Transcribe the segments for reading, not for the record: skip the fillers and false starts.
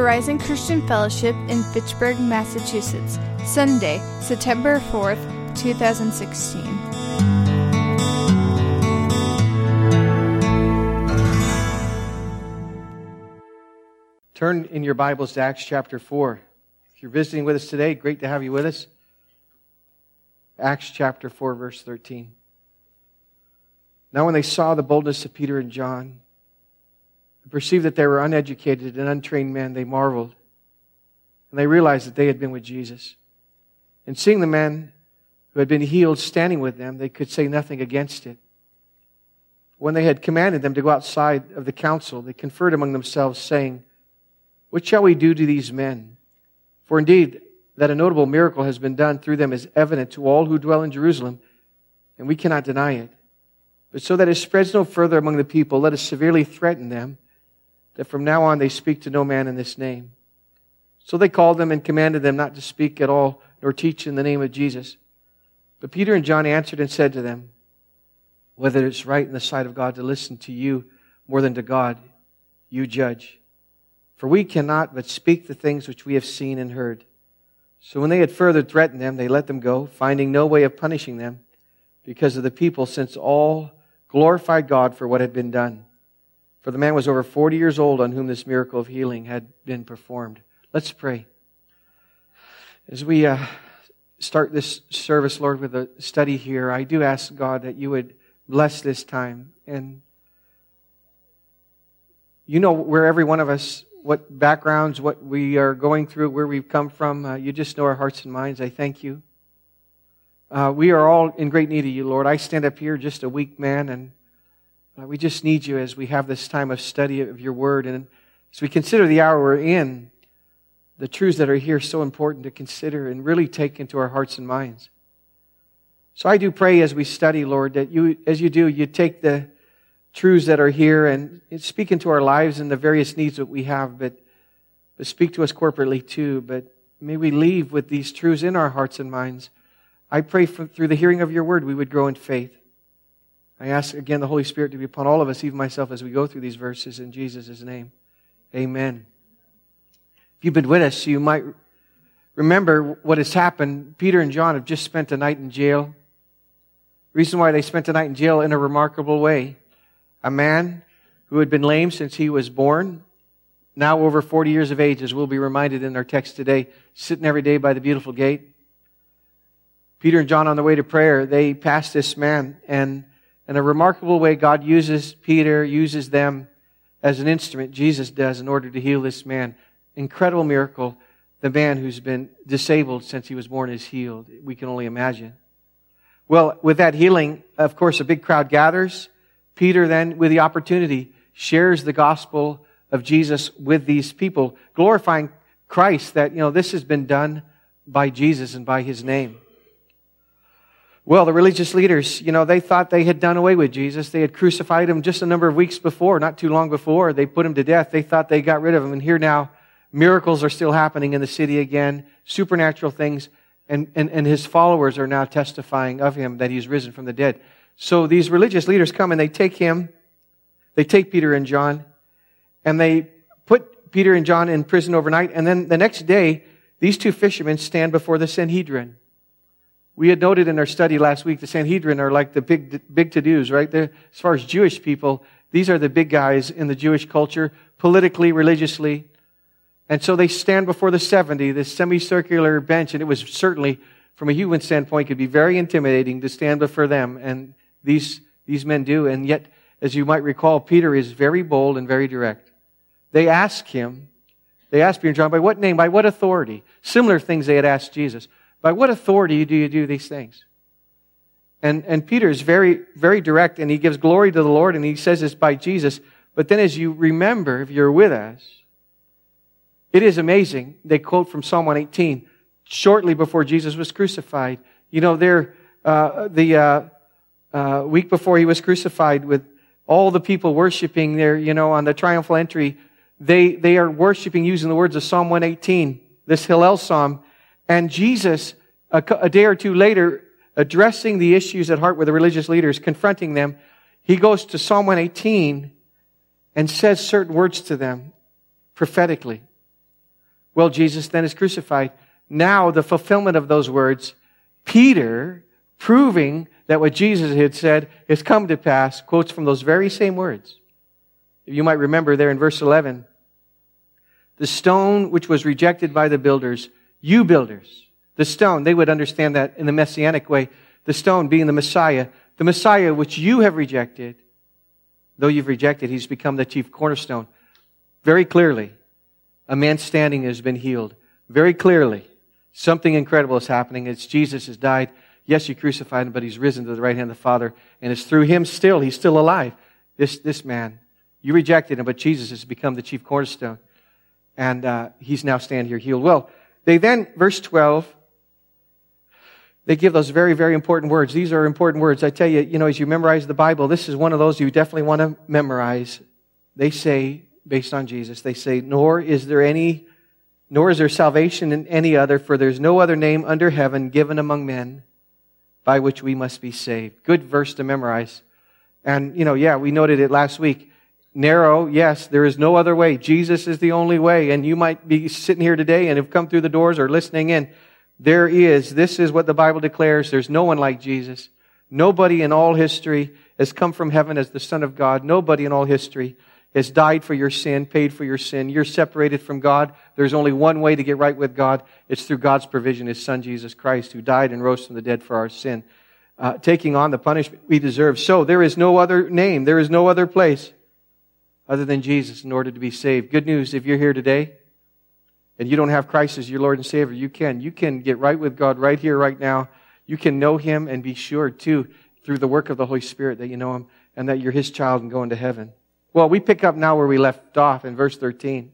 Horizon Christian Fellowship in Fitchburg, Massachusetts, Sunday, September 4th, 2016. Turn in your Bibles to Acts chapter 4. If you're visiting with us today, great to have you with us. Acts chapter 4, verse 13. Now when they saw the boldness of Peter and John, and perceived that they were uneducated and untrained men, they marveled. And they realized that they had been with Jesus. And seeing the man who had been healed standing with them, they could say nothing against it. When they had commanded them to go outside of the council, they conferred among themselves, saying, "What shall we do to these men? For indeed, that a notable miracle has been done through them is evident to all who dwell in Jerusalem, and we cannot deny it. But so that it spreads no further among the people, let us severely threaten them, that from now on they speak to no man in this name." So they called them and commanded them not to speak at all, nor teach in the name of Jesus. But Peter and John answered and said to them, "Whether it's right in the sight of God to listen to you more than to God, you judge. For we cannot but speak the things which we have seen and heard." So when they had further threatened them, they let them go, finding no way of punishing them because of the people, since all glorified God for what had been done. For the man was over 40 years old on whom this miracle of healing had been performed. Let's pray. As we start this service, Lord, with a study here, I do ask, God, that you would bless this time. And you know where every one of us, what backgrounds, what we are going through, where we've come from. You just know our hearts and minds. I thank you. We are all in great need of you, Lord. I stand up here just a weak man, and we just need you as we have this time of study of your word. And as we consider the hour we're in, the truths that are here so important to consider and really take into our hearts and minds. So I do pray as we study, Lord, that you, as you do, you take the truths that are here and speak into our lives and the various needs that we have, but speak to us corporately too. But may we leave with these truths in our hearts and minds. I pray through the hearing of your word we would grow in faith. I ask again the Holy Spirit to be upon all of us, even myself, as we go through these verses in Jesus' name. Amen. If you've been with us, you might remember what has happened. Peter and John have just spent a night in jail. The reason why they spent a night in jail in a remarkable way. A man who had been lame since he was born, now over 40 years of age, as we'll be reminded in our text today, sitting every day by the beautiful gate. Peter and John on their way to prayer, they pass this man, and in a remarkable way, God uses Peter, uses them as an instrument, Jesus does, in order to heal this man. Incredible miracle. The man who's been disabled since he was born is healed. We can only imagine. Well, with that healing, of course, a big crowd gathers. Peter then, with the opportunity, shares the gospel of Jesus with these people, glorifying Christ that, this has been done by Jesus and by His name. Well, the religious leaders, they thought they had done away with Jesus. They had crucified Him just a number of weeks before, not too long before. They put Him to death. They thought they got rid of Him. And here now, miracles are still happening in the city again, supernatural things, and His followers are now testifying of Him that He's risen from the dead. So these religious leaders come and they take Peter and John, and they put Peter and John in prison overnight. And then the next day, these two fishermen stand before the Sanhedrin. We had noted in our study last week, the Sanhedrin are like the big to-dos, right? As far as Jewish people, these are the big guys in the Jewish culture, politically, religiously. And so they stand before the 70, this semicircular bench, and it was certainly, from a human standpoint, could be very intimidating to stand before them, and these men do. And yet, as you might recall, Peter is very bold and very direct. They ask Peter and John, by what name, by what authority? Similar things they had asked Jesus. By what authority do you do these things? And Peter is very, very direct, and he gives glory to the Lord, and he says it's by Jesus. But then as you remember, if you're with us, it is amazing. They quote from Psalm 118, shortly before Jesus was crucified. The week before He was crucified, with all the people worshiping there, on the triumphal entry, they are worshiping using the words of Psalm 118, this Hallel Psalm. And Jesus, a day or two later, addressing the issues at heart with the religious leaders, confronting them, He goes to Psalm 118 and says certain words to them prophetically. Well, Jesus then is crucified. Now, the fulfillment of those words, Peter, proving that what Jesus had said has come to pass, quotes from those very same words. You might remember there in verse 11, the stone which was rejected by the builders, you builders, the stone, they would understand that in the Messianic way, the stone being the Messiah which you have rejected, though you've rejected, He's become the chief cornerstone. Very clearly, a man's standing has been healed. Very clearly, something incredible is happening. It's Jesus has died. Yes, you crucified Him, but He's risen to the right hand of the Father, and it's through Him still, He's still alive. This man, you rejected Him, but Jesus has become the chief cornerstone. And He's now standing here healed. Well, they then, verse 12, they give those very, very important words. These are important words. I tell you, as you memorize the Bible, this is one of those you definitely want to memorize. They say, based on Jesus, they say, nor is there salvation in any other, for there's no other name under heaven given among men by which we must be saved. Good verse to memorize. And, we noted it last week. Narrow, yes, there is no other way. Jesus is the only way. And you might be sitting here today and have come through the doors or listening in. This is what the Bible declares. There's no one like Jesus. Nobody in all history has come from heaven as the Son of God. Nobody in all history has died for your sin, paid for your sin. You're separated from God. There's only one way to get right with God. It's through God's provision, His Son, Jesus Christ, who died and rose from the dead for our sin, taking on the punishment we deserve. So there is no other name, there is no other place other than Jesus in order to be saved. Good news, if you're here today and you don't have Christ as your Lord and Savior, you can get right with God right here, right now. You can know Him and be sure, too, through the work of the Holy Spirit that you know Him and that you're His child and going to heaven. Well, we pick up now where we left off in verse 13.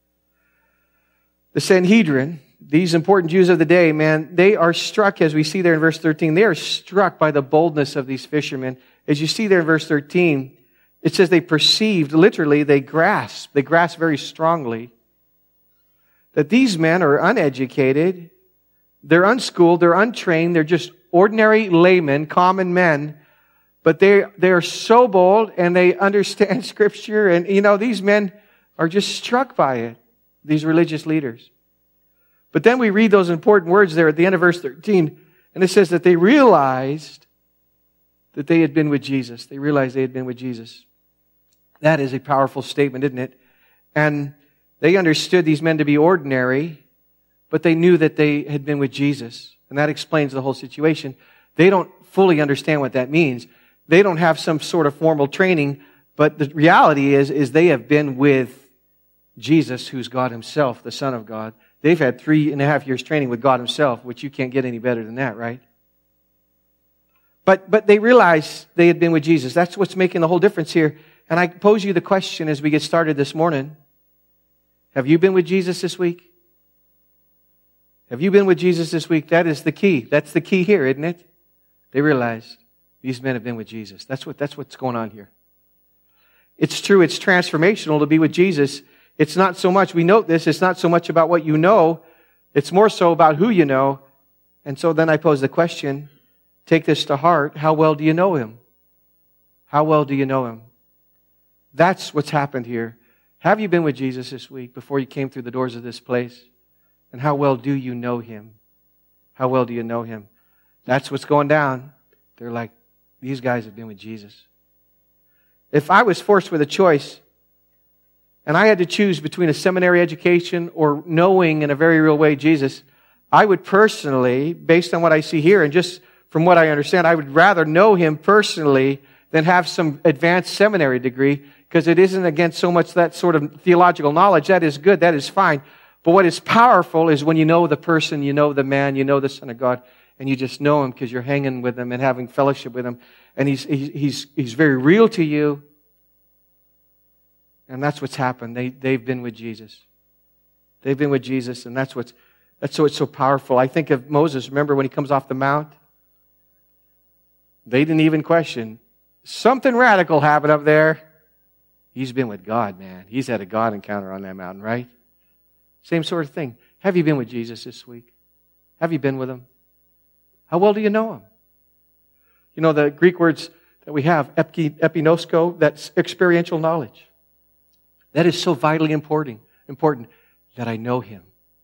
The Sanhedrin, these important Jews of the day, man, they are struck, as we see there in verse 13, they are struck by the boldness of these fishermen. As you see there in verse 13, it says they perceived, literally, they grasped very strongly that these men are uneducated, they're unschooled, they're untrained, they're just ordinary laymen, common men, but they are so bold and they understand Scripture, and these men are just struck by it, these religious leaders. But then we read those important words there at the end of verse 13, and it says that they realized that they had been with Jesus. They realized they had been with Jesus. That is a powerful statement, isn't it? And they understood these men to be ordinary, but they knew that they had been with Jesus. And that explains the whole situation. They don't fully understand what that means. They don't have some sort of formal training, but the reality is they have been with Jesus, who's God Himself, the Son of God. They've had 3.5 years training with God Himself, which you can't get any better than that, right? But they realized they had been with Jesus. That's what's making the whole difference here. And I pose you the question as we get started this morning. Have you been with Jesus this week? Have you been with Jesus this week? That is the key. That's the key here, isn't it? They realized these men have been with Jesus. That's what's going on here. It's true, it's transformational to be with Jesus. It's not so much, we note this, it's not so much about what you know, it's more so about who you know. And so then I pose the question, take this to heart, how well do you know Him? How well do you know Him? That's what's happened here. Have you been with Jesus this week before you came through the doors of this place? And how well do you know Him? How well do you know Him? That's what's going down. They're like, these guys have been with Jesus. If I was forced with a choice, and I had to choose between a seminary education or knowing in a very real way Jesus, I would personally, based on what I see here and just from what I understand, I would rather know Him personally than have some advanced seminary degree, because it isn't against so much that sort of theological knowledge. That is good, that is fine. But what is powerful is when you know the person, you know the man, you know the Son of God, and you just know Him because you're hanging with Him and having fellowship with Him. And He's very real to you. And that's what's happened. They've been with Jesus. They've been with Jesus, and that's so it's so powerful. I think of Moses. Remember when he comes off the mount? They didn't even question. Something radical happened up there. He's been with God, man. He's had a God encounter on that mountain, right? Same sort of thing. Have you been with Jesus this week? Have you been with Him? How well do you know Him? You know, the Greek words that we have, epinosko, that's experiential knowledge. That is so vitally important that I know Him.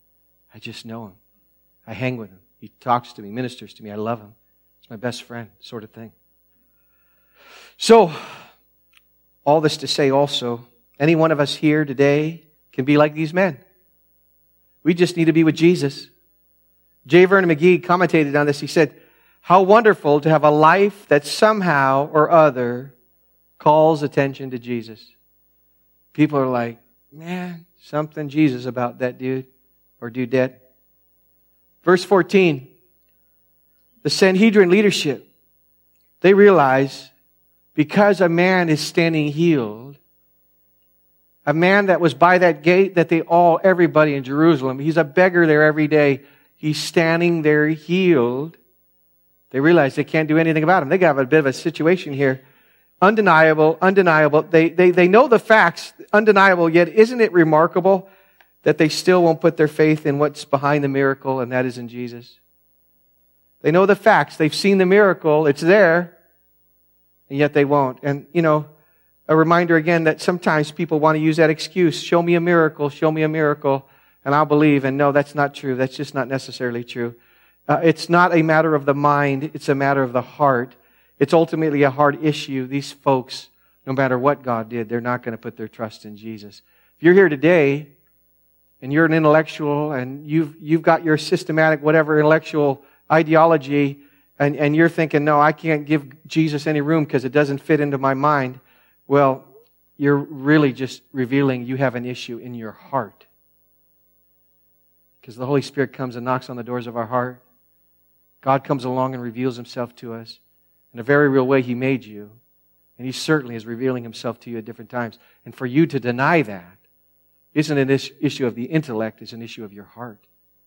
I just know him. I hang with him. He talks to me, ministers to me. I love him. He's my best friend, sort of thing. So, all this to say also, any one of us here today can be like these men. We just need to be with Jesus. J. Vernon McGee commentated on this. He said, how wonderful to have a life that somehow or other calls attention to Jesus. People are like, man, something Jesus about that dude or dudette. Verse 14, the Sanhedrin leadership, they realize because a man is standing healed, a man that was by that gate that everybody in Jerusalem, he's a beggar there every day, he's standing there healed. They realize they can't do anything about him. They got a bit of a situation here. Undeniable. They know the facts, undeniable, yet isn't it remarkable that they still won't put their faith in what's behind the miracle, and that is in Jesus? They know the facts. They've seen the miracle. It's there, and yet they won't. And, a reminder again that sometimes people want to use that excuse, show me a miracle, and I'll believe. And no, that's not true. That's just not necessarily true. It's not a matter of the mind. It's a matter of the heart. It's ultimately a hard issue. These folks, no matter what God did, they're not going to put their trust in Jesus. If you're here today and you're an intellectual and you've got your systematic whatever intellectual ideology and you're thinking, no, I can't give Jesus any room because it doesn't fit into my mind, well, you're really just revealing you have an issue in your heart. Because the Holy Spirit comes and knocks on the doors of our heart. God comes along and reveals Himself to us. In a very real way, He made you. And He certainly is revealing Himself to you at different times. And for you to deny that isn't an issue of the intellect, it's an issue of your heart.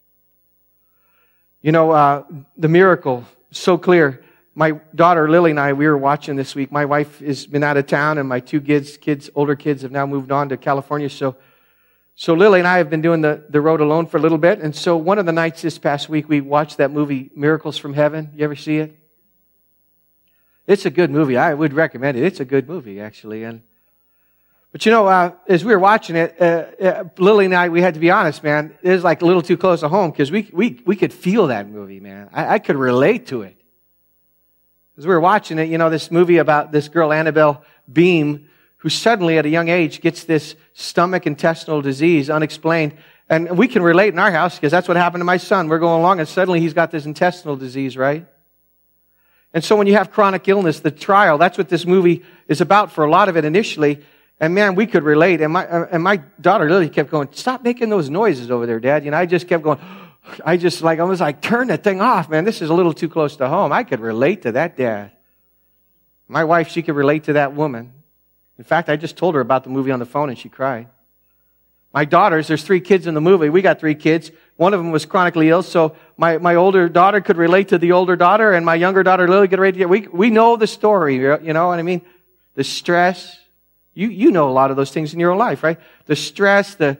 The miracle, so clear. My daughter Lily and I, we were watching this week. My wife has been out of town and my two older kids have now moved on to California. So Lily and I have been doing the road alone for a little bit. And so one of the nights this past week, we watched that movie, Miracles from Heaven. You ever see it? It's a good movie. I would recommend it. It's a good movie, actually. But as we were watching it, Lily and I, we had to be honest, man. It was like a little too close to home because we could feel that movie, man. I could relate to it. As we were watching it, this movie about this girl, Annabelle Beam, who suddenly at a young age gets this stomach intestinal disease, unexplained. And we can relate in our house because that's what happened to my son. We're going along and suddenly he's got this intestinal disease, right? And so when you have chronic illness, the trial, that's what this movie is about for a lot of it initially. And man, we could relate. And my daughter Lily kept going, stop making those noises over there, Dad. I just kept going, I was like, turn that thing off, man. This is a little too close to home. I could relate to that, Dad. My wife, she could relate to that woman. In fact, I just told her about the movie on the phone and she cried. My daughters, there's 3 kids in the movie. We got 3 kids. One of them was chronically ill, so my older daughter could relate to the older daughter, and my younger daughter Lily could relate to we know the story, you know what I mean? The stress. You know a lot of those things in your own life, right? The stress, the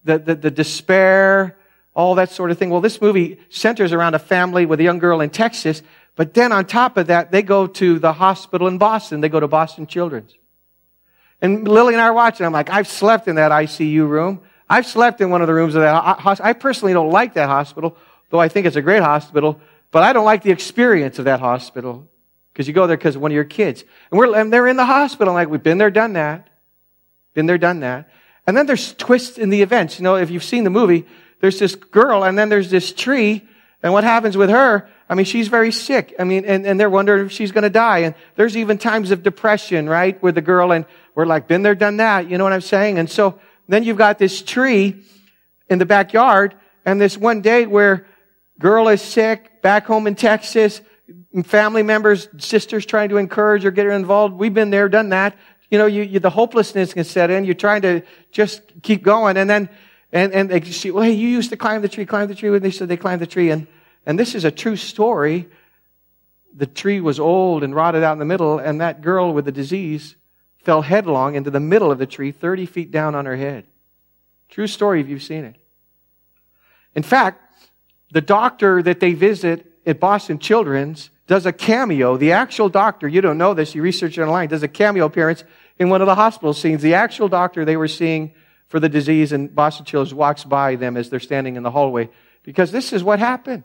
despair, all that sort of thing. Well, this movie centers around a family with a young girl in Texas, but then on top of that, they go to the hospital in Boston. They go to Boston Children's. And Lily and I are watching. I'm like, I've slept in that ICU room. I've slept in one of the rooms of that hospital. I personally don't like that hospital, though I think it's a great hospital. But I don't like the experience of that hospital because you go there because of one of your kids. And they're in the hospital. I'm like, we've been there, done that. Been there, done that. And then there's twists in the events. If you've seen the movie, there's this girl and then there's this tree. And what happens with her, she's very sick. And they're wondering if she's going to die. And there's even times of depression, right? With the girl, and we're like, been there, done that. You know what I'm saying? And so then you've got this tree in the backyard, and this one day where girl is sick, back home in Texas, family members, sisters trying to encourage her, get her involved. We've been there, done that. The hopelessness can set in. You're trying to just keep going. And then, and they say, well, hey, you used to climb the tree. And they said they climbed the tree. And this is a true story. The tree was old and rotted out in the middle, and that girl with the disease fell headlong into the middle of the tree, 30 feet down on her head. True story if you've seen it. In fact, the doctor that they visit at Boston Children's does a cameo. The actual doctor, you don't know this, you research it online, does a cameo appearance in one of the hospital scenes. The actual doctor they were seeing for the disease in Boston Children's walks by them as they're standing in the hallway. because this is what happened.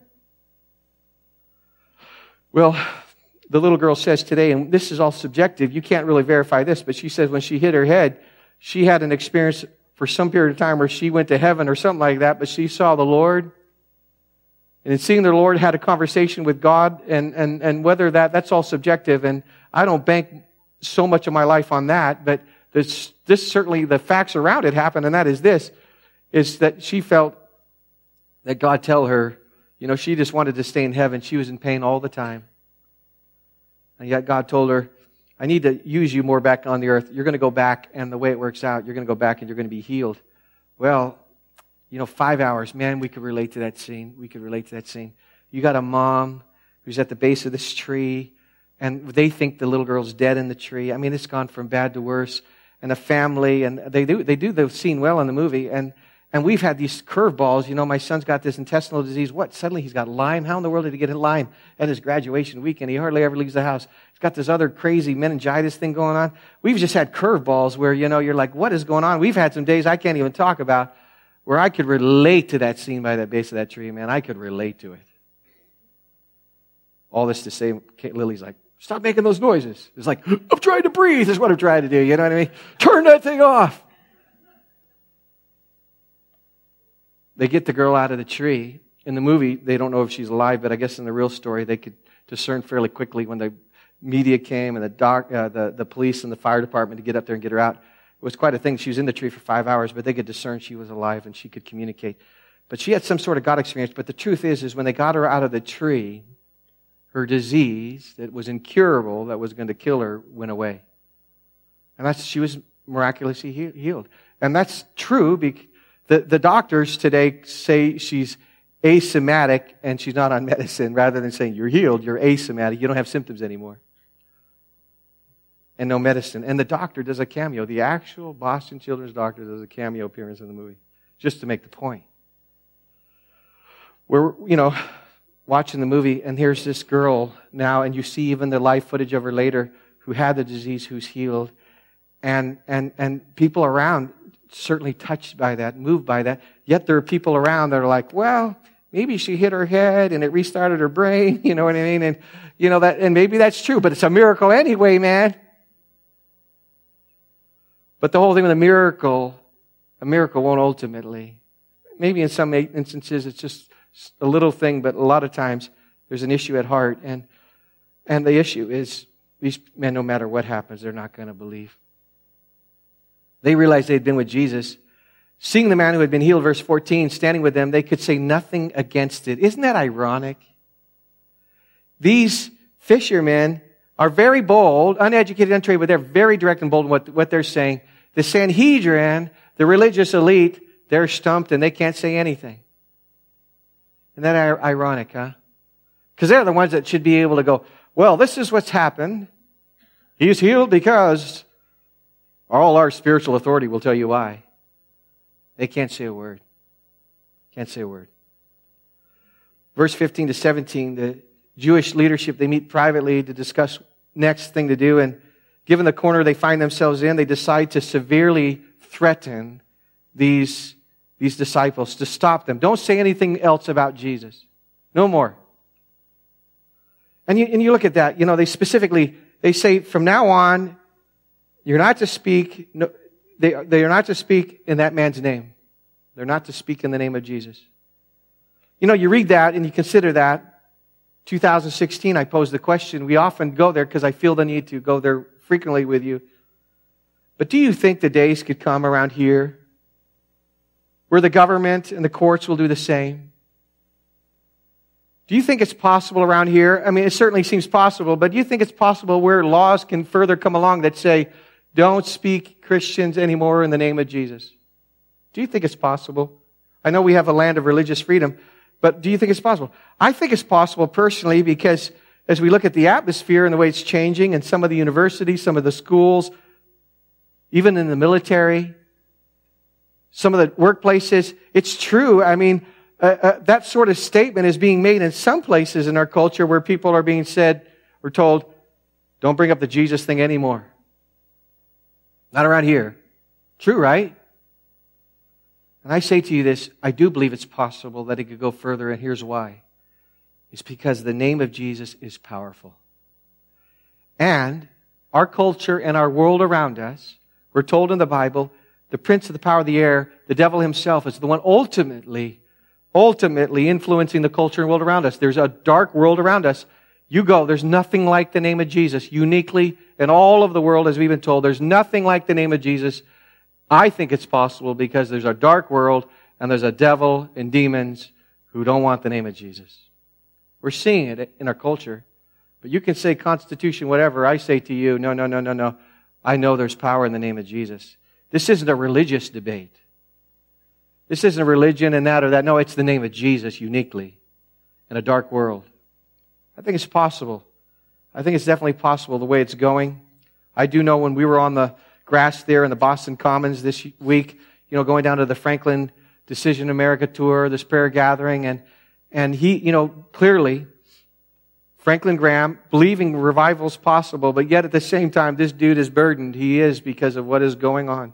Well, the little girl says today, and this is all subjective, you can't really verify this, but she says when she hit her head, she had an experience for some period of time where she went to heaven or something like that, but she saw the Lord. And in seeing the Lord, had a conversation with God, and whether that's all subjective, and I don't bank so much of my life on that, but this certainly, the facts around it happened, and that is this, is that she felt that God tell her, she just wanted to stay in heaven. She was in pain all the time. And yet God told her, I need to use you more back on the earth. You're going to go back, and the way it works out, you're going to go back and you're going to be healed. Well, 5 hours, man, we could relate to that scene. You got a mom who's at the base of this tree, and they think the little girl's dead in the tree. I mean, it's gone from bad to worse. And a family, and they do the scene well in the movie, and we've had these curveballs. My son's got this intestinal disease. What? Suddenly he's got Lyme. How in the world did he get Lyme at his graduation weekend? He hardly ever leaves the house. He's got this other crazy meningitis thing going on. We've just had curveballs where, you're like, what is going on? We've had some days I can't even talk about where I could relate to that scene by the base of that tree, man. I could relate to it. All this to say, Lily's like, stop making those noises. It's like, I'm trying to breathe is what I'm trying to do. You know what I mean? Turn that thing off. They get the girl out of the tree. In the movie, they don't know if she's alive, but I guess in the real story, they could discern fairly quickly when the media came and the police and the fire department to get up there and get her out. It was quite a thing. She was in the tree for 5 hours, but they could discern she was alive and she could communicate. But she had some sort of God experience. But the truth is when they got her out of the tree, her disease that was incurable, that was going to kill her, went away. And she was miraculously healed. And that's true because the doctors today say she's asymptomatic and she's not on medicine. Rather than saying you're healed, you're asymptomatic. You don't have symptoms anymore. And no medicine. And the doctor does a cameo. The actual Boston Children's doctor does a cameo appearance in the movie. Just to make the point. We're, watching the movie, and here's this girl now, and you see even the live footage of her later who had the disease, who's healed. And people around certainly touched by that, moved by that. Yet there are people around that are like, well, maybe she hit her head and it restarted her brain, you know what I mean? And and maybe that's true, but it's a miracle anyway, man. But the whole thing with a miracle won't ultimately. Maybe in some instances it's just a little thing, but a lot of times there's an issue at heart. And the issue is these men, no matter what happens, they're not going to believe. They realized they'd been with Jesus. Seeing the man who had been healed, verse 14, standing with them, they could say nothing against it. Isn't that ironic? These fishermen are very bold, uneducated, untrained, but they're very direct and bold in what they're saying. The Sanhedrin, the religious elite, they're stumped and they can't say anything. Isn't that ironic, huh? Because they're the ones that should be able to go, well, this is what's happened. He's healed because all our spiritual authority will tell you why. They can't say a word. Can't say a word. Verse 15 to 17, the Jewish leadership, they meet privately to discuss next thing to do. And given the corner they find themselves in, they decide to severely threaten these disciples, to stop them. Don't say anything else about Jesus. No more. And you look at that, they say from now on, you're not to speak, they are not to speak in that man's name. They're not to speak in the name of Jesus. You read that and you consider that. 2016, I posed the question. We often go there because I feel the need to go there frequently with you. But do you think the days could come around here where the government and the courts will do the same? Do you think it's possible around here? I mean, it certainly seems possible, but do you think it's possible where laws can further come along that say, don't speak Christians anymore in the name of Jesus? Do you think it's possible? I know we have a land of religious freedom, but do you think it's possible? I think it's possible personally because as we look at the atmosphere and the way it's changing in some of the universities, some of the schools, even in the military, some of the workplaces, it's true. I mean, that sort of statement is being made in some places in our culture where people are being said or told, don't bring up the Jesus thing anymore. Not around here. True, right? And I say to you this, I do believe it's possible that it could go further, and here's why. It's because the name of Jesus is powerful. And our culture and our world around us, we're told in the Bible, the prince of the power of the air, the devil himself, is the one ultimately influencing the culture and world around us. There's a dark world around us. You go, there's nothing like the name of Jesus. Uniquely, in all of the world, as we've been told, there's nothing like the name of Jesus. I think it's possible because there's a dark world and there's a devil and demons who don't want the name of Jesus. We're seeing it in our culture. But you can say Constitution, whatever. I say to you, no. I know there's power in the name of Jesus. This isn't a religious debate. This isn't a religion and that or that. No, it's the name of Jesus uniquely in a dark world. I think it's possible. I think it's definitely possible the way it's going. I do know when we were on the grass there in the Boston Commons this week, going down to the Franklin Decision America tour, this prayer gathering, and he, clearly, Franklin Graham, believing revival's possible, but yet at the same time, this dude is burdened. He is because of what is going on.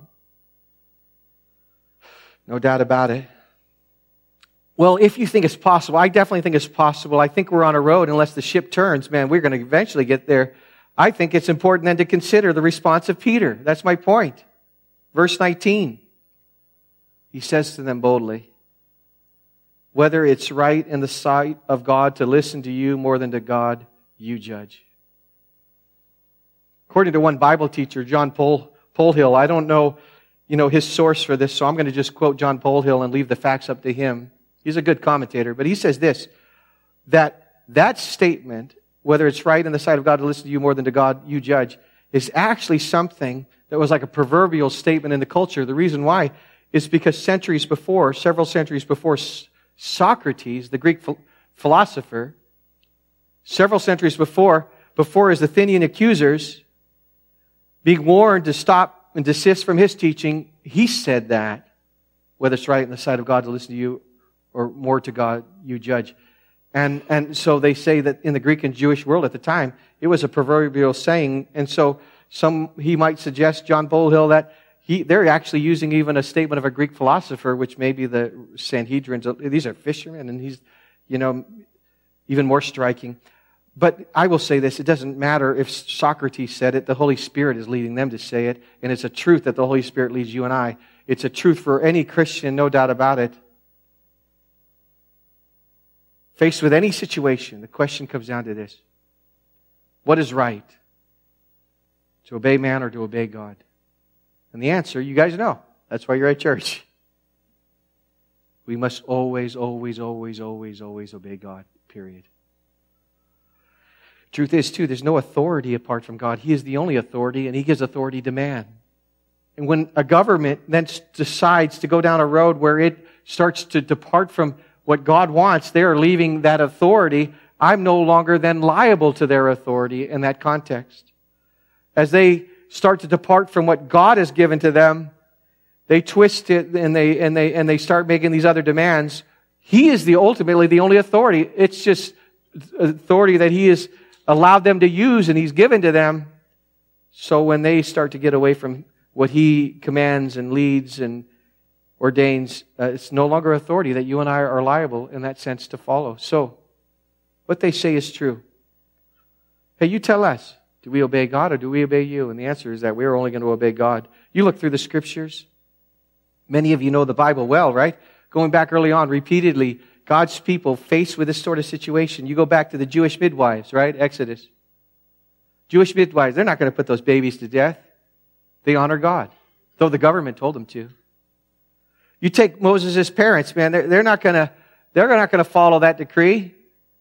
No doubt about it. Well, if you think it's possible, I definitely think it's possible. I think we're on a road, unless the ship turns, man, we're going to eventually get there. I think it's important then to consider the response of Peter. That's my point. Verse 19. He says to them boldly, whether it's right in the sight of God to listen to you more than to God, you judge. According to one Bible teacher, John Polhill, I don't know, his source for this, so I'm going to just quote John Polhill and leave the facts up to him. He's a good commentator, but he says this, that statement, whether it's right in the sight of God to listen to you more than to God, you judge, is actually something that was like a proverbial statement in the culture. The reason why is because several centuries before Socrates, the Greek philosopher, several centuries before his Athenian accusers, being warned to stop and desist from his teaching, he said that, whether it's right in the sight of God to listen to you or more to God, you judge. And so they say that in the Greek and Jewish world at the time, it was a proverbial saying. And so he might suggest, John Polhill, that they're actually using even a statement of a Greek philosopher, which may be the Sanhedrins. These are fishermen, and he's, even more striking. But I will say this, it doesn't matter if Socrates said it, the Holy Spirit is leading them to say it, and it's a truth that the Holy Spirit leads you and I. It's a truth for any Christian, no doubt about it. Faced with any situation, the question comes down to this. What is right? To obey man or to obey God? And the answer, you guys know. That's why you're at church. We must always obey God, period. Truth is, too, there's no authority apart from God. He is the only authority, and He gives authority to man. And when a government then decides to go down a road where it starts to depart from what God wants, they are leaving that authority. I'm no longer then liable to their authority in that context. As they start to depart from what God has given to them, they twist it and they start making these other demands. He is ultimately the only authority. It's just authority that He has allowed them to use and He's given to them. So when they start to get away from what He commands and leads and ordains, it's no longer authority that you and I are liable in that sense to follow. So what they say is true. Hey, you tell us. Do we obey God or do we obey you? And the answer is that we're only going to obey God. You look through the Scriptures. Many of you know the Bible well, right? Going back early on, repeatedly, God's people faced with this sort of situation. You go back to the Jewish midwives, right? Exodus. Jewish midwives, they're not going to put those babies to death. They honor God, though the government told them to. You take Moses' parents, man, they're not going to follow that decree.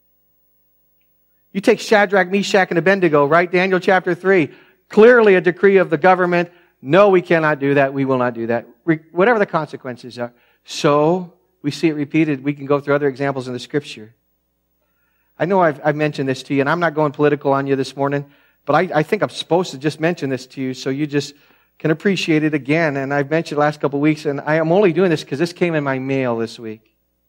You take Shadrach, Meshach, and Abednego, right? Daniel chapter 3. Clearly a decree of the government. No, we cannot do that. We will not do that. Whatever the consequences are. So, we see it repeated. We can go through other examples in the Scripture. I know I've mentioned this to you, and I'm not going political on you this morning, but I think I'm supposed to just mention this to you so you just can appreciate it again. And I've mentioned the last couple of weeks, and I am only doing this because this came in my mail this week.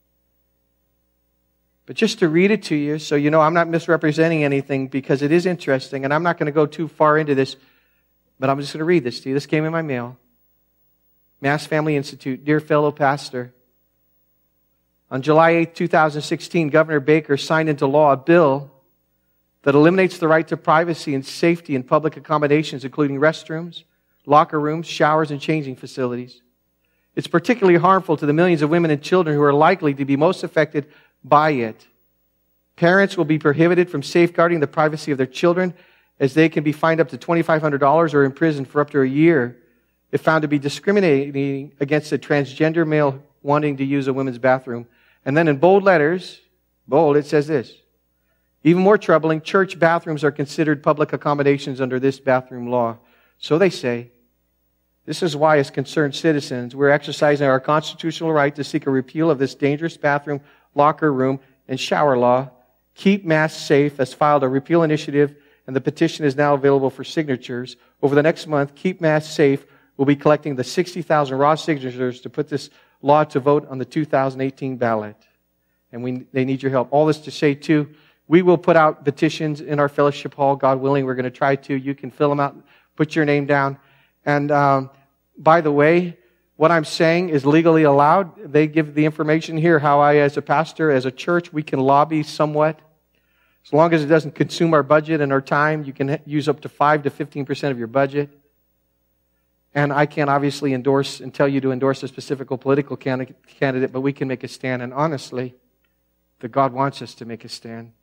But just to read it to you, so you know I'm not misrepresenting anything because it is interesting, and I'm not going to go too far into this, but I'm just going to read this to you. This came in my mail. Mass Family Institute, dear fellow pastor, on July 8, 2016, Governor Baker signed into law a bill that eliminates the right to privacy and safety in public accommodations, including restrooms, locker rooms, showers, and changing facilities. It's particularly harmful to the millions of women and children who are likely to be most affected by it. Parents will be prohibited from safeguarding the privacy of their children, as they can be fined up to $2,500 or imprisoned for up to a year if found to be discriminating against a transgender male wanting to use a women's bathroom. And then in bold letters, it says this: even more troubling, church bathrooms are considered public accommodations under this bathroom law. So they say. This is why, as concerned citizens, we're exercising our constitutional right to seek a repeal of this dangerous bathroom, locker room, and shower law. Keep Mass Safe has filed a repeal initiative, and the petition is now available for signatures. Over the next month, Keep Mass Safe will be collecting the 60,000 raw signatures to put this law to vote on the 2018 ballot. And they need your help. All this to say, too, we will put out petitions in our fellowship hall, God willing. We're going to try to. You can fill them out, put your name down. And by the way, what I'm saying is legally allowed. They give the information here how I, as a pastor, as a church, we can lobby somewhat. As long as it doesn't consume our budget and our time, you can use up to 5 to 15% of your budget. And I can't obviously endorse and tell you to endorse a specific political candidate, but we can make a stand. And honestly, that God wants us to make a stand.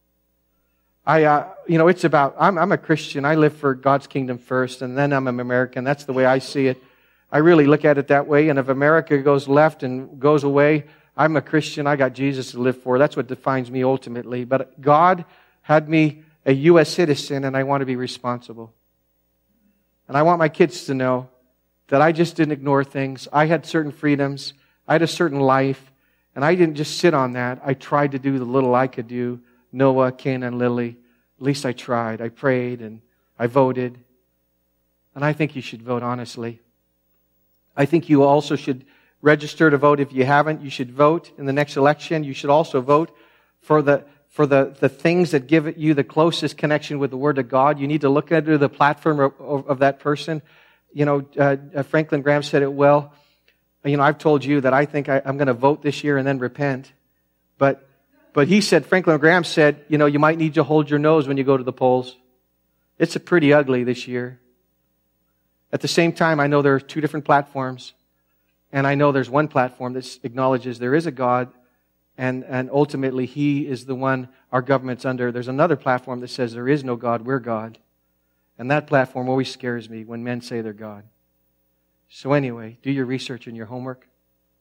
It's about, I'm a Christian. I live for God's kingdom first, and then I'm an American. That's the way I see it. I really look at it that way. And if America goes left and goes away, I'm a Christian. I got Jesus to live for. That's what defines me ultimately. But God had me a U.S. citizen, and I want to be responsible. And I want my kids to know that I just didn't ignore things. I had certain freedoms. I had a certain life. And I didn't just sit on that. I tried to do the little I could do. Noah, Ken, and Lily. At least I tried. I prayed and I voted. And I think you should vote honestly. I think you also should register to vote. If you haven't, you should vote in the next election. You should also vote for the things that give you the closest connection with the Word of God. You need to look at the platform of that person. Franklin Graham said it well. I've told you that I think I'm going to vote this year and then repent. But he said, Franklin Graham said, you might need to hold your nose when you go to the polls. It's pretty ugly this year. At the same time, I know there are two different platforms. And I know there's one platform that acknowledges there is a God. And ultimately, He is the one our government's under. There's another platform that says there is no God, we're God. And that platform always scares me when men say they're God. So anyway, do your research and your homework.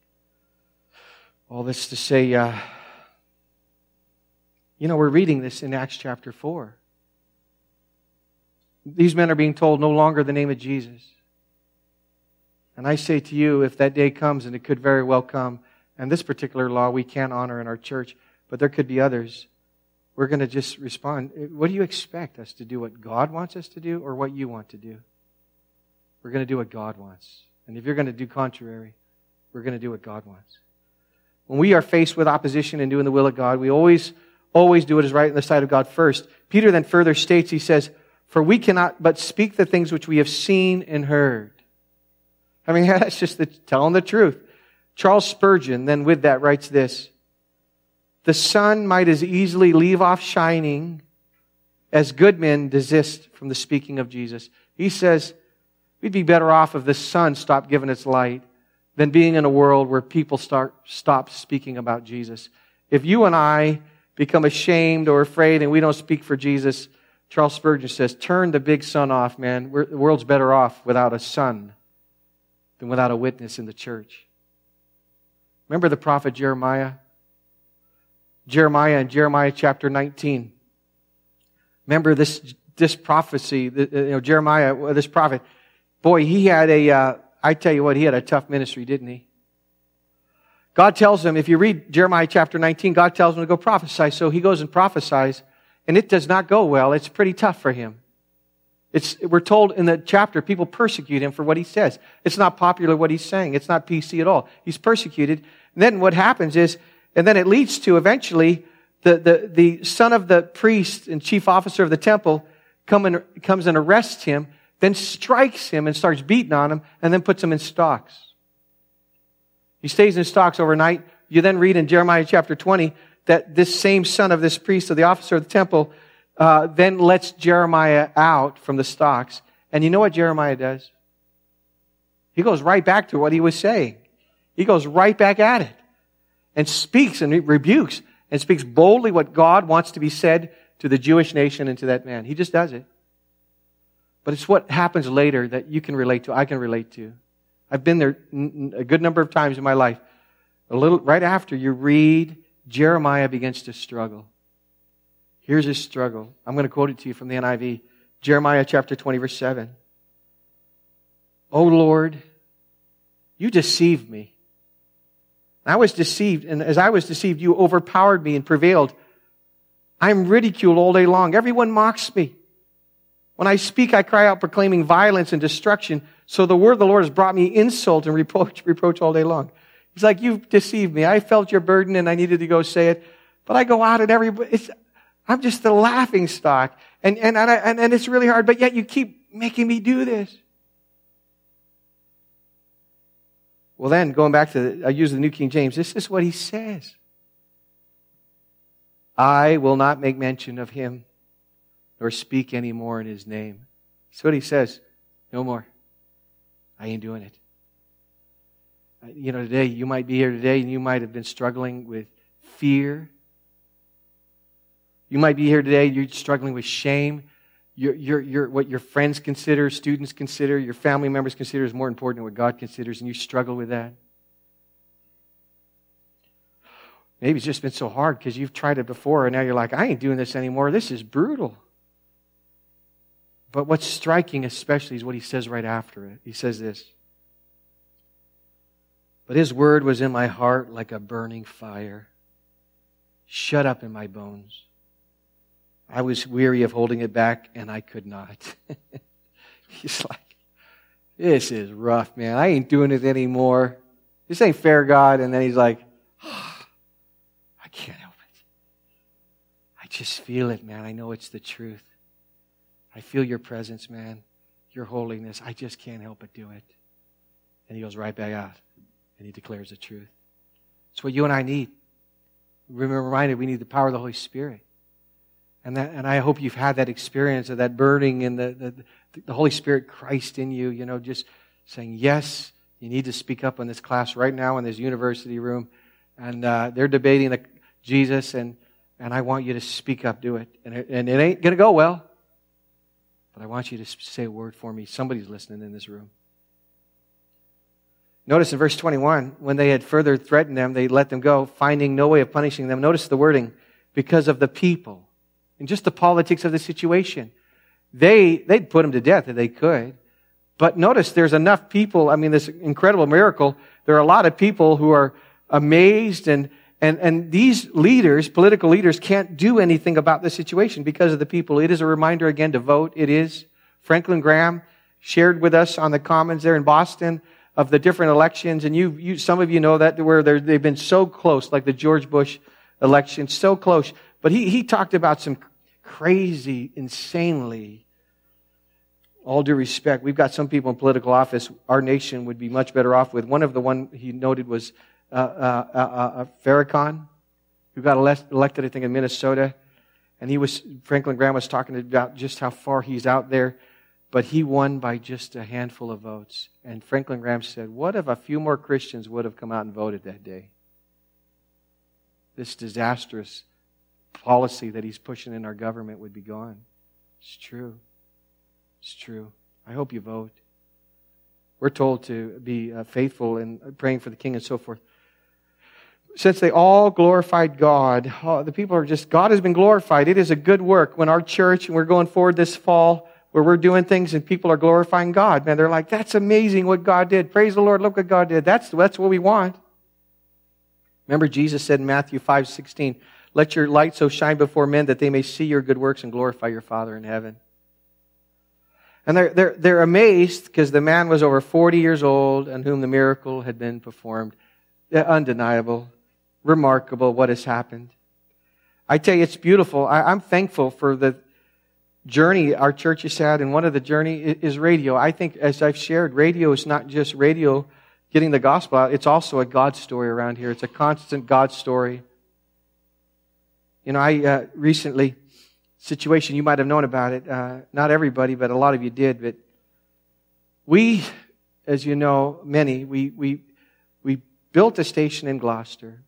All this to say, we're reading this in Acts chapter 4. These men are being told no longer the name of Jesus. And I say to you, if that day comes, and it could very well come, and this particular law we can't honor in our church, but there could be others, we're going to just respond. What do you expect us to do? What God wants us to do or what you want to do? We're going to do what God wants. And if you're going to do contrary, we're going to do what God wants. When we are faced with opposition in doing the will of God, we always do what is right in the sight of God first. Peter then further states, he says, for we cannot but speak the things which we have seen and heard. I mean, that's just telling the truth. Charles Spurgeon then with that writes this: the sun might as easily leave off shining as good men desist from the speaking of Jesus. He says, we'd be better off if the sun stopped giving its light than being in a world where people stop speaking about Jesus. If you and I become ashamed or afraid and we don't speak for Jesus, Charles Spurgeon says, turn the big sun off, man. The world's better off without a sun than without a witness in the church. Remember the prophet Jeremiah? Jeremiah in Jeremiah chapter 19. Remember this prophecy, Jeremiah, this prophet. Boy, he had I tell you what, he had a tough ministry, didn't he? God tells him, if you read Jeremiah chapter 19, God tells him to go prophesy. So he goes and prophesies, and it does not go well. It's pretty tough for him. We're told in the chapter, people persecute him for what he says. It's not popular what he's saying. It's not PC at all. He's persecuted. And then what happens is, and then it leads to eventually the son of the priest and chief officer of the temple comes and arrests him, then strikes him and starts beating on him, and then puts him in stocks. He stays in stocks overnight. You then read in Jeremiah chapter 20 that this same son of this priest, or the officer of the temple, then lets Jeremiah out from the stocks. And you know what Jeremiah does? He goes right back to what he was saying. He goes right back at it and speaks and rebukes and speaks boldly what God wants to be said to the Jewish nation and to that man. He just does it. But it's what happens later that you can relate to, I can relate to. I've been there a good number of times in my life. Right after you read, Jeremiah begins to struggle. Here's his struggle. I'm going to quote it to you from the NIV. Jeremiah chapter 20, verse 7. O Lord, you deceived me. I was deceived, and as I was deceived, you overpowered me and prevailed. I'm ridiculed all day long. Everyone mocks me. When I speak, I cry out proclaiming violence and destruction. So the word of the Lord has brought me insult and reproach all day long. He's like, you've deceived me. I felt your burden and I needed to go say it. But I go out and I'm just the laughing stock. And it's really hard, but yet you keep making me do this. Well then, going back to, I use the New King James, this is what he says. I will not make mention of him, nor speak any more in his name. That's what he says. No more. I ain't doing it. Today, you might be here today and you might have been struggling with fear. You might be here today, you're struggling with shame. What your friends consider, students consider, your family members consider is more important than what God considers, and you struggle with that. Maybe it's just been so hard because you've tried it before and now you're like, I ain't doing this anymore. This is brutal. But what's striking especially is what he says right after it. He says this. But his word was in my heart like a burning fire, shut up in my bones. I was weary of holding it back, and I could not. He's like, this is rough, man. I ain't doing it anymore. This ain't fair, God. And then he's like, I can't help it. I just feel it, man. I know it's the truth. I feel your presence, man. Your holiness. I just can't help but do it. And he goes right back out, and he declares the truth. It's what you and I need. Remember, reminded, we need the power of the Holy Spirit. And I hope you've had that experience of that burning and the Holy Spirit, Christ in you, just saying, yes, you need to speak up in this class right now in this university room. And they're debating Jesus, and I want you to speak up, do it. And it ain't going to go well, but I want you to say a word for me. Somebody's listening in this room. Notice in verse 21, when they had further threatened them, they let them go, finding no way of punishing them. Notice the wording, because of the people. And just the politics of the situation. They'd put him to death if they could. But notice there's enough people, this incredible miracle, there are a lot of people who are amazed and these leaders, political leaders, can't do anything about the situation because of the people. It is a reminder again to vote. It is. Franklin Graham shared with us on the Commons there in Boston of the different elections, and some of you know that where they've been so close, like the George Bush election, so close. But he talked about some crazy, insanely, all due respect, we've got some people in political office our nation would be much better off with. One of the one he noted was Farrakhan, who got elected, I think, in Minnesota. And Franklin Graham was talking about just how far he's out there. But he won by just a handful of votes. And Franklin Graham said, what if a few more Christians would have come out and voted that day? This disastrous policy that he's pushing in our government would be gone. It's true. It's true. I hope you vote. We're told to be faithful in praying for the king and so forth. Since they all glorified God, the people are just, God has been glorified. It is a good work when our church, and we're going forward this fall, where we're doing things and people are glorifying God. Man, they're like, that's amazing what God did. Praise the Lord, look what God did. That's what we want. Remember Jesus said in Matthew 5:16, let your light so shine before men that they may see your good works and glorify your Father in heaven. And they're amazed because the man was over 40 years old on whom the miracle had been performed. Undeniable, remarkable what has happened. I tell you, it's beautiful. I'm thankful for the journey our church has had, and one of the journey is radio. I think, as I've shared, radio is not just radio getting the gospel out, it's also a God story around here. It's a constant God story. You know, I recently, situation, you might have known about it. Not everybody, but a lot of you did. But we, as you know, many, we built a station in Gloucester,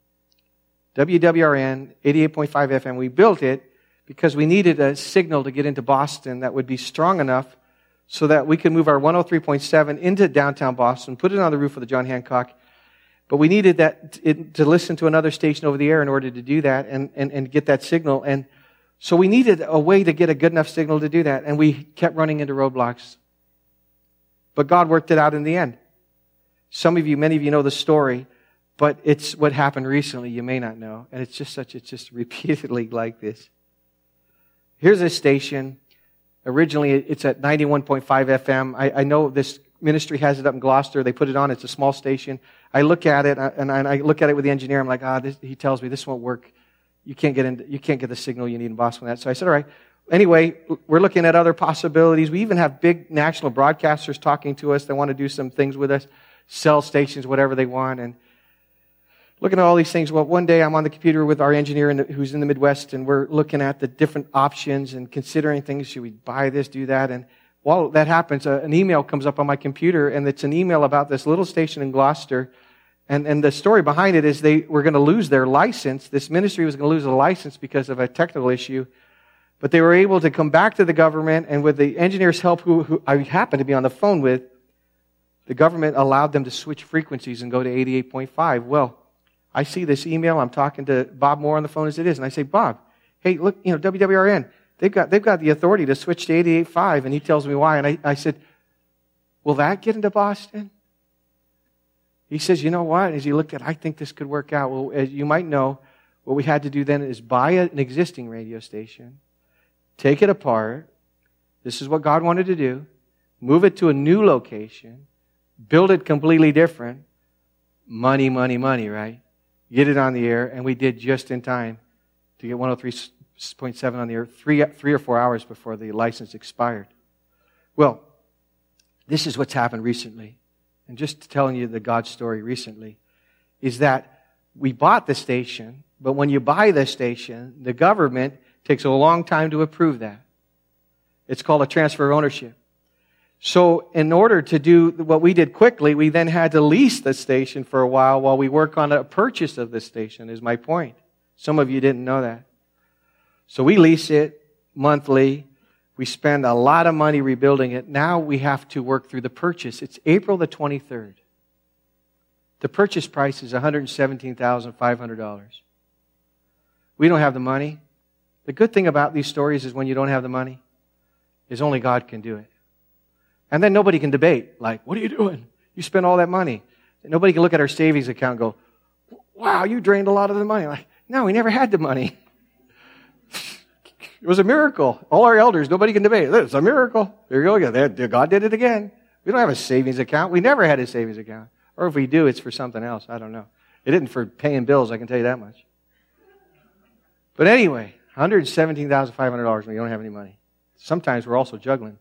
WWRN, 88.5 FM. We built it because we needed a signal to get into Boston that would be strong enough so that we could move our 103.7 into downtown Boston, put it on the roof of the John Hancock. But we needed that to listen to another station over the air in order to do that and get that signal. And so we needed a way to get a good enough signal to do that. And we kept running into roadblocks. But God worked it out in the end. Many of you know the story, but it's what happened recently you may not know. And it's just repeatedly like this. Here's a station. Originally, it's at 91.5 FM. I know this ministry has it up in Gloucester. They put it on. It's a small station. I look at it, and I look at it with the engineer. I'm like, he tells me this won't work. You can't get the signal you need in Boston with that. So I said, all right. Anyway, we're looking at other possibilities. We even have big national broadcasters talking to us. They want to do some things with us, sell stations, whatever they want. And looking at all these things. Well, one day I'm on the computer with our engineer who's in the Midwest, and we're looking at the different options and considering things. Should we buy this, do that? And while that happens, an email comes up on my computer, and it's an email about this little station in Gloucester. And the story behind it is they were going to lose their license. This ministry was going to lose a license because of a technical issue. But they were able to come back to the government, and with the engineer's help, who I happened to be on the phone with, the government allowed them to switch frequencies and go to 88.5. Well, I see this email. I'm talking to Bob Moore on the phone as it is, and I say, Bob, hey, look, WWRN, they've got the authority to switch to 88.5, and he tells me why. And I said, will that get into Boston? He says, you know what? As he looked at it, I think this could work out. Well, as you might know, what we had to do then is buy an existing radio station, take it apart. This is what God wanted to do. Move it to a new location, build it completely different. Money, right? Get it on the air, and we did just in time to get 103.7 on the air 3 or 4 hours before the license expired. Well, this is what's happened recently. And just telling you the God story recently is that we bought the station, but when you buy the station, the government takes a long time to approve that. It's called a transfer of ownership. So in order to do what we did quickly, we then had to lease the station for a while we work on a purchase of the station, is my point. Some of you didn't know that. So we lease it monthly. We spend a lot of money rebuilding it. Now we have to work through the purchase. It's April the 23rd. The purchase price is $117,500. We don't have the money. The good thing about these stories is when you don't have the money, is only God can do it. And then nobody can debate, like, what are you doing? You spent all that money. Nobody can look at our savings account and go, wow, you drained a lot of the money. Like, no, we never had the money. It was a miracle. All our elders, nobody can debate. It's a miracle. There you go again. God did it again. We don't have a savings account. We never had a savings account. Or if we do, it's for something else. I don't know. It isn't for paying bills, I can tell you that much. But anyway, $117,500 when you don't have any money. Sometimes we're also juggling.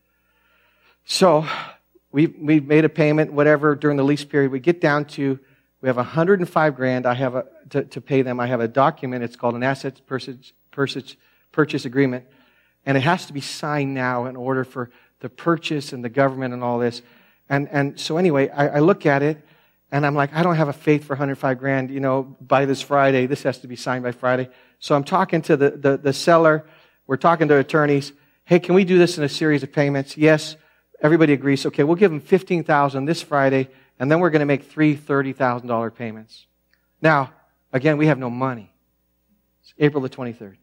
So we made a payment, whatever, during the lease period. We get down to, we have $105,000. I have to pay them. I have a document. It's called an asset purchase agreement, and it has to be signed now in order for the purchase and the government and all this. And so anyway, I look at it, and I'm like, I don't have a faith for $105,000. By this Friday. This has to be signed by Friday. So I'm talking to the seller. We're talking to attorneys. Hey, can we do this in a series of payments? Yes. Everybody agrees. Okay, we'll give them $15,000 this Friday, and then we're going to make 3 $30,000 payments. Now, again, we have no money. It's April the 23rd.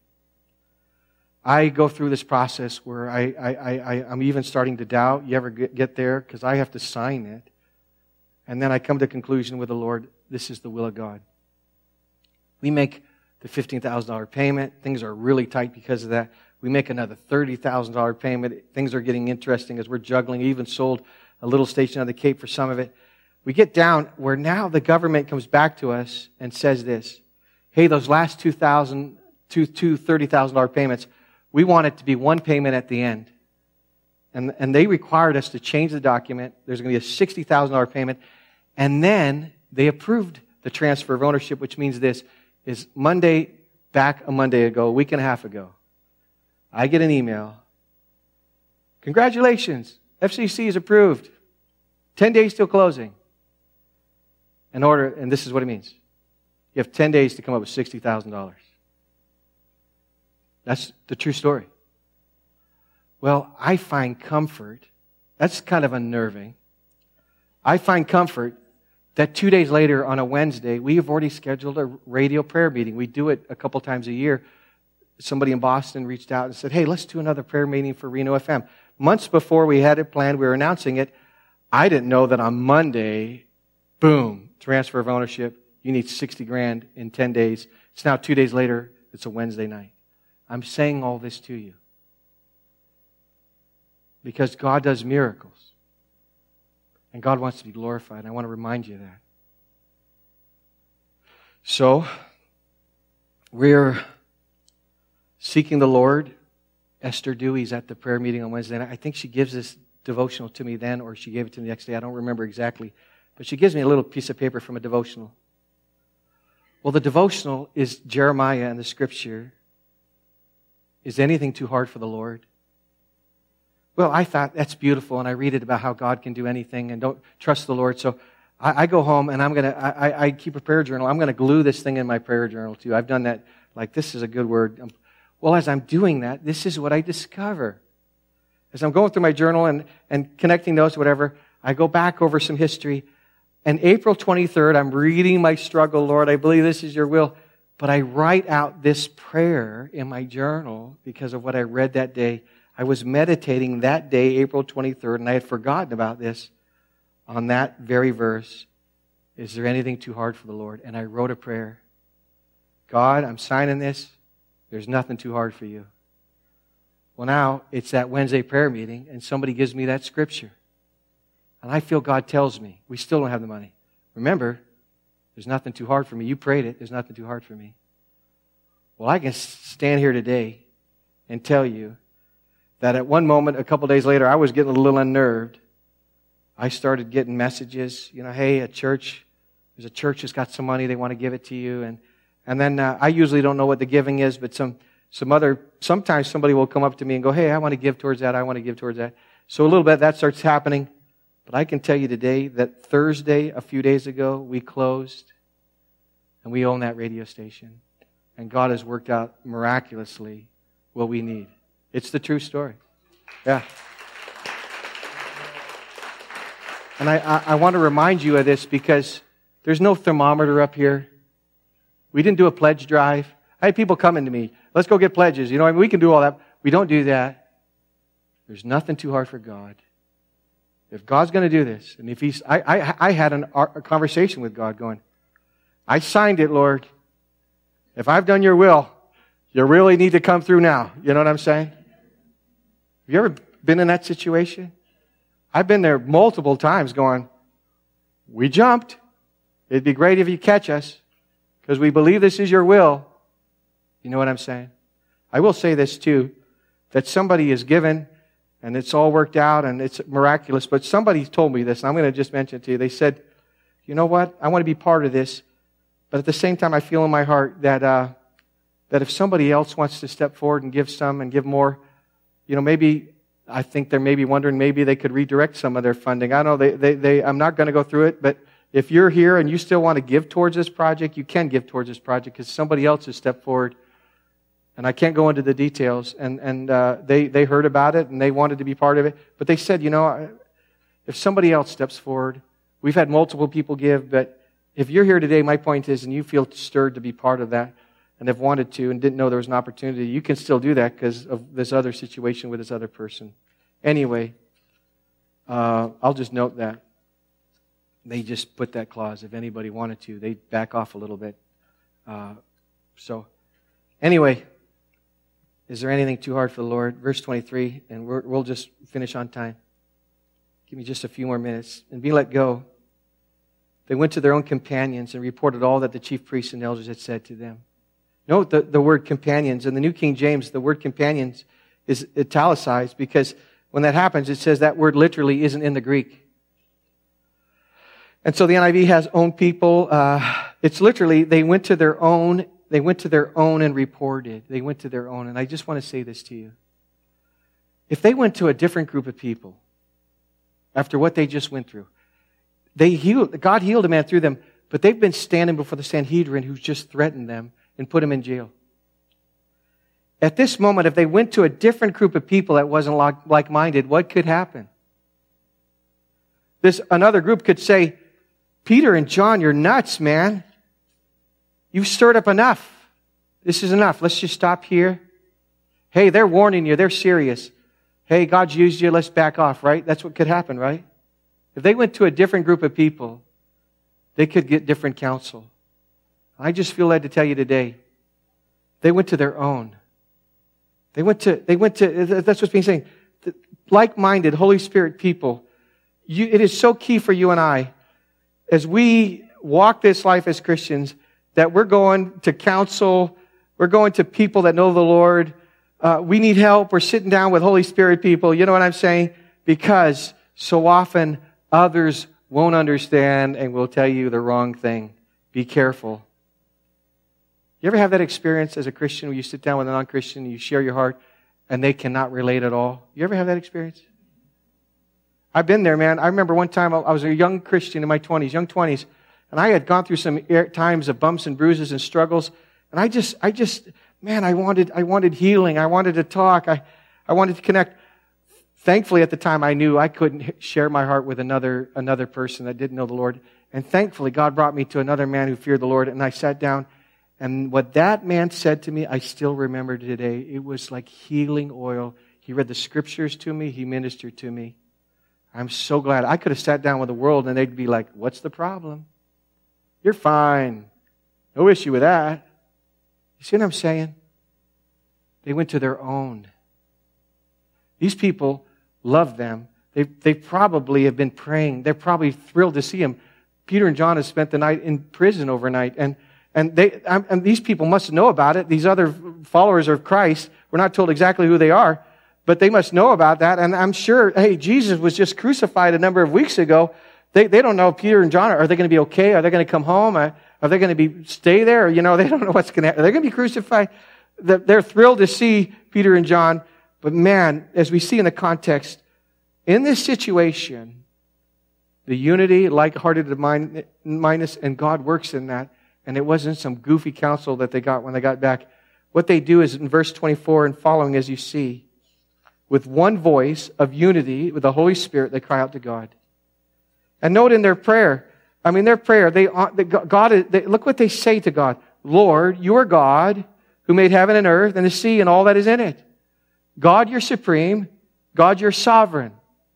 I go through this process where I'm even starting to doubt. You ever get there? Because I have to sign it. And then I come to the conclusion with the Lord, this is the will of God. We make the $15,000 payment. Things are really tight because of that. We make another $30,000 payment. Things are getting interesting as we're juggling. We even sold a little station on the Cape for some of it. We get down where now the government comes back to us and says this, hey, those last two $30,000 payments, we want it to be one payment at the end. And they required us to change the document. There's going to be a $60,000 payment. And then they approved the transfer of ownership, which means this, is Monday, back a Monday ago, a week and a half ago, I get an email. Congratulations, FCC is approved. 10 days till closing. And this is what it means. You have 10 days to come up with $60,000. That's the true story. Well, I find comfort. That's kind of unnerving. I find comfort that 2 days later on a Wednesday, we have already scheduled a radio prayer meeting. We do it a couple times a year. Somebody in Boston reached out and said, hey, let's do another prayer meeting for Reno FM. Months before we had it planned, we were announcing it. I didn't know that on Monday, boom, transfer of ownership. You need $60,000 in 10 days. It's now 2 days later. It's a Wednesday night. I'm saying all this to you because God does miracles. And God wants to be glorified. And I want to remind you of that. So, we're seeking the Lord. Esther Dewey's at the prayer meeting on Wednesday night. I think she gives this devotional to me then, or she gave it to me the next day. I don't remember exactly. But she gives me a little piece of paper from a devotional. Well, the devotional is Jeremiah and the scripture. Is anything too hard for the Lord? Well, I thought that's beautiful, and I read it about how God can do anything and don't trust the Lord. So I go home and I keep a prayer journal. I'm going to glue this thing in my prayer journal too. I've done that. Like, this is a good word. Well, as I'm doing that, this is what I discover. As I'm going through my journal and connecting notes, whatever, I go back over some history. And April 23rd, I'm reading my struggle, Lord, I believe this is your will. But I write out this prayer in my journal because of what I read that day. I was meditating that day, April 23rd, and I had forgotten about this on that very verse. Is there anything too hard for the Lord? And I wrote a prayer. God, I'm signing this. There's nothing too hard for you. Well, now it's that Wednesday prayer meeting, and somebody gives me that scripture. And I feel God tells me, we still don't have the money. Remember, there's nothing too hard for me. You prayed it. There's nothing too hard for me. Well, I can stand here today and tell you that at one moment, a couple days later, I was getting a little unnerved. I started getting messages, hey, there's a church that's got some money, they want to give it to you. And then I usually don't know what the giving is, but sometimes somebody will come up to me and go, hey, I want to give towards that, I want to give towards that. So a little bit that starts happening. But I can tell you today that Thursday, a few days ago, we closed and we own that radio station. And God has worked out miraculously what we need. It's the true story. Yeah. And I want to remind you of this because there's no thermometer up here. We didn't do a pledge drive. I had people coming to me, let's go get pledges. We can do all that. We don't do that. There's nothing too hard for God. If God's going to do this, and if He's... I had a conversation with God going, I signed it, Lord. If I've done your will, you really need to come through now. You know what I'm saying? Have you ever been in that situation? I've been there multiple times going, we jumped. It'd be great if you catch us because we believe this is your will. You know what I'm saying? I will say this too, that somebody is given and it's all worked out and it's miraculous, but somebody told me this and I'm going to just mention it to you. They said, you know what? I want to be part of this, but at the same time I feel in my heart that if somebody else wants to step forward and give some and give more, maybe I think they're maybe wondering maybe they could redirect some of their funding. I don't know. I'm not going to go through it, but if you're here and you still want to give towards this project, you can give towards this project because somebody else has stepped forward. And I can't go into the details. And they heard about it and they wanted to be part of it. But they said, if somebody else steps forward, we've had multiple people give, but if you're here today, my point is, and you feel stirred to be part of that, and have wanted to and didn't know there was an opportunity, you can still do that because of this other situation with this other person. Anyway, I'll just note that. They just put that clause. If anybody wanted to, they'd back off a little bit. Anyway, is there anything too hard for the Lord? Verse 23, and we'll just finish on time. Give me just a few more minutes. And be let go. They went to their own companions and reported all that the chief priests and elders had said to them. Note the word companions. In the New King James, the word companions is italicized because when that happens, it says that word literally isn't in the Greek. And so the NIV has own people. It's literally, they went to their own and reported. They went to their own. And I just want to say this to you. If they went to a different group of people after what they just went through, God healed a man through them, but they've been standing before the Sanhedrin who's just threatened them and put them in jail. At this moment, if they went to a different group of people that wasn't like-minded, what could happen? Another group could say, Peter and John, you're nuts, man. You've stirred up enough. This is enough. Let's just stop here. Hey, they're warning you. They're serious. Hey, God's used you. Let's back off, right? That's what could happen, right? If they went to a different group of people, they could get different counsel. I just feel led to tell you today, they went to their own. They went to, that's what's being saying. Like-minded, Holy Spirit people. It is so key for you and I, as we walk this life as Christians, that we're going to counsel, we're going to people that know the Lord. We need help. We're sitting down with Holy Spirit people. You know what I'm saying? Because so often others won't understand and will tell you the wrong thing. Be careful. You ever have that experience as a Christian where you sit down with a non-Christian and you share your heart and they cannot relate at all? You ever have that experience? I've been there, man. I remember one time I was a young Christian in my young 20s, and I had gone through some times of bumps and bruises and struggles, and I wanted healing. I wanted to talk. I wanted to connect. Thankfully, at the time, I knew I couldn't share my heart with another person that didn't know the Lord. And thankfully, God brought me to another man who feared the Lord, and I sat down, and what that man said to me, I still remember today. It was like healing oil. He read the scriptures to me. He ministered to me. I'm so glad. I could have sat down with the world and they'd be like, what's the problem? You're fine. No issue with that. You see what I'm saying? They went to their own. These people love them. They probably have been praying. They're probably thrilled to see him. Peter and John have spent the night in prison overnight. And these people must know about it. These other followers of Christ, we're not told exactly who they are, but they must know about that. And I'm sure, hey, Jesus was just crucified a number of weeks ago. They don't know Peter and John. Are they going to be okay? Are they going to come home? Are they going to stay there? You know, they don't know what's going to happen. Are they going to be crucified? They're thrilled to see Peter and John. But man, as we see in the context, in this situation, the unity, like-hearted-mindedness, and God works in that. And it wasn't some goofy counsel that they got when they got back. What they do is in verse 24 and following, as you see, with one voice of unity with the Holy Spirit, they cry out to God. And note in their prayer, look what they say to God. Lord, you are God who made heaven and earth and the sea and all that is in it. God, you're supreme. God, you're sovereign.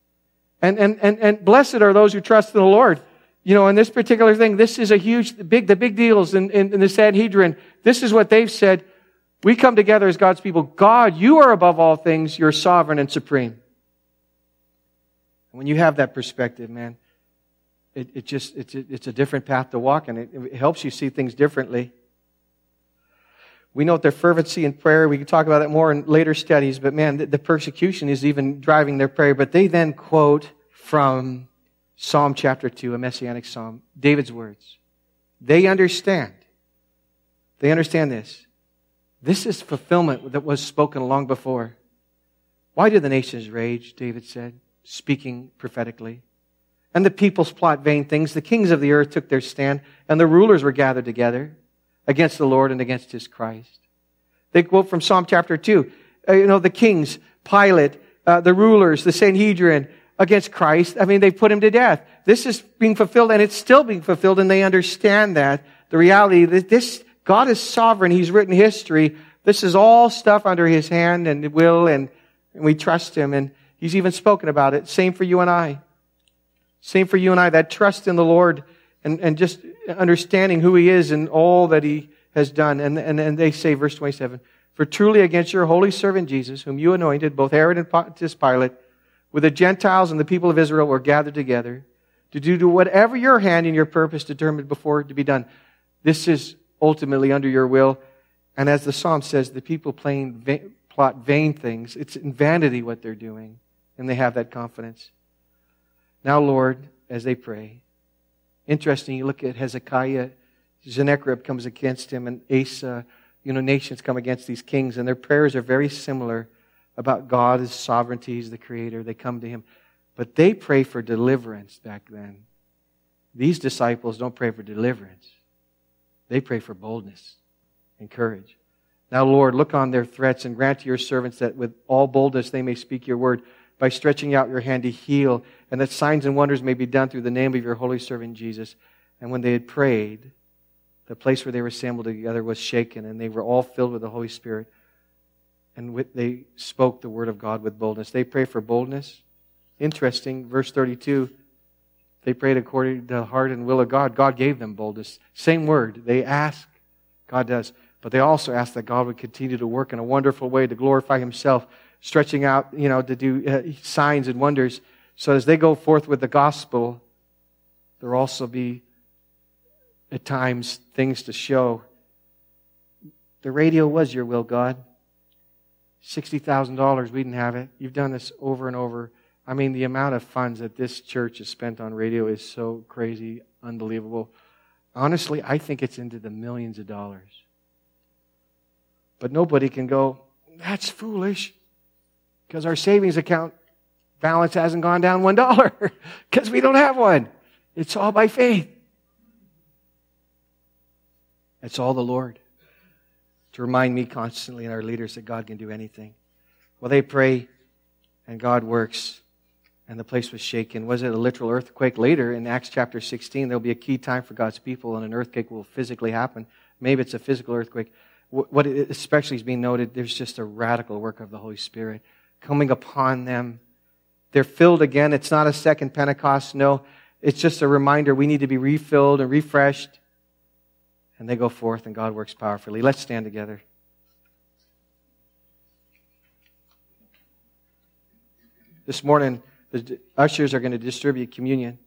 And blessed are those who trust in the Lord. You know, in this particular thing, this is the big deals in the Sanhedrin. This is what they've said. We come together as God's people. God, you are above all things. You're sovereign and supreme. And when you have that perspective, man, it's a different path to walk, and it helps you see things differently. We note their fervency in prayer. We can talk about that more in later studies, but man, the persecution is even driving their prayer. But they then quote from Psalm chapter 2, a messianic psalm, David's words. They understand this. This is fulfillment that was spoken long before. Why do the nations rage, David said, speaking prophetically? And the peoples plot vain things. The kings of the earth took their stand, and the rulers were gathered together against the Lord and against His Christ. They quote from Psalm chapter 2, the kings, Pilate, the rulers, the Sanhedrin, against Christ. They put Him to death. This is being fulfilled, and it's still being fulfilled, and they understand that. The reality that this God is sovereign. He's written history. This is all stuff under His hand and will, and we trust Him, and He's even spoken about it. Same for you and I. Same for you and I, that trust in the Lord and just understanding who He is and all that He has done. And they say, verse 27, for truly against your holy servant Jesus, whom you anointed, both Herod and Pontius Pilate, with the Gentiles and the people of Israel were gathered together to do whatever your hand and your purpose determined before to be done. This is ultimately under your will. And as the psalm says, the people plot vain things. It's in vanity what they're doing. And they have that confidence. Now, Lord, as they pray, Interesting, you look at Hezekiah, Sennacherib comes against him, and Asa, nations come against these kings, and their prayers are very similar about God, His sovereignty, He's the Creator. They come to Him. But they pray for deliverance back then. These disciples don't pray for deliverance. They pray for boldness and courage. Now, Lord, look on their threats and grant to your servants that with all boldness they may speak your word by stretching out your hand to heal, and that signs and wonders may be done through the name of your holy servant Jesus. And when they had prayed, the place where they were assembled together was shaken, and they were all filled with the Holy Spirit. And they spoke the word of God with boldness. They pray for boldness. Interesting, verse 32, they prayed according to the heart and will of God. God gave them boldness. Same word. They ask, God does. But they also ask that God would continue to work in a wonderful way to glorify Himself, stretching out, to do signs and wonders. So as they go forth with the gospel, there will also be, at times, things to show. The radio was your will, God. $60,000, we didn't have it. You've done this over and over. I mean, the amount of funds that this church has spent on radio is so crazy, unbelievable. Honestly, I think it's into the millions of dollars. But nobody can go, that's foolish, because our savings account balance hasn't gone down $1, because we don't have one. It's all by faith. It's all the Lord. To remind me constantly and our leaders that God can do anything. Well, they pray, and God works. And the place was shaken. Was it a literal earthquake? Later in Acts chapter 16, there'll be a key time for God's people, and an earthquake will physically happen. Maybe it's a physical earthquake. What especially is being noted, there's just a radical work of the Holy Spirit coming upon them. They're filled again. It's not a second Pentecost. No, it's just a reminder we need to be refilled and refreshed. And they go forth, and God works powerfully. Let's stand together. This morning, the ushers are going to distribute communion.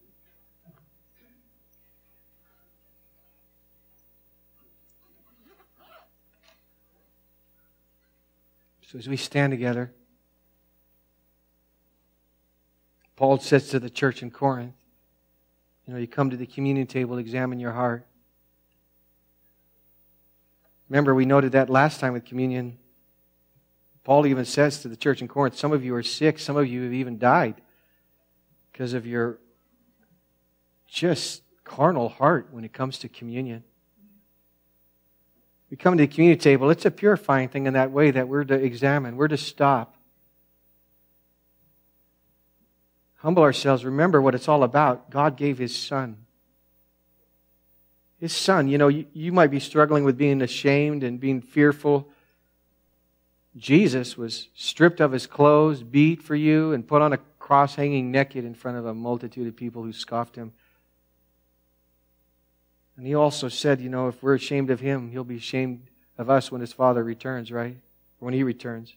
So as we stand together, Paul says to the church in Corinth, you come to the communion table, examine your heart. Remember, we noted that last time with communion. Paul even says to the church in Corinth, some of you are sick, some of you have even died because of your just carnal heart when it comes to communion. We come to the communion table, it's a purifying thing in that way that we're to examine, we're to stop. Humble ourselves, remember what it's all about. God gave His Son. His Son, you might be struggling with being ashamed and being fearful. Jesus was stripped of His clothes, beat for you, and put on a cross hanging naked in front of a multitude of people who scoffed Him. And He also said, if we're ashamed of Him, He'll be ashamed of us when His Father returns, right? Or when He returns.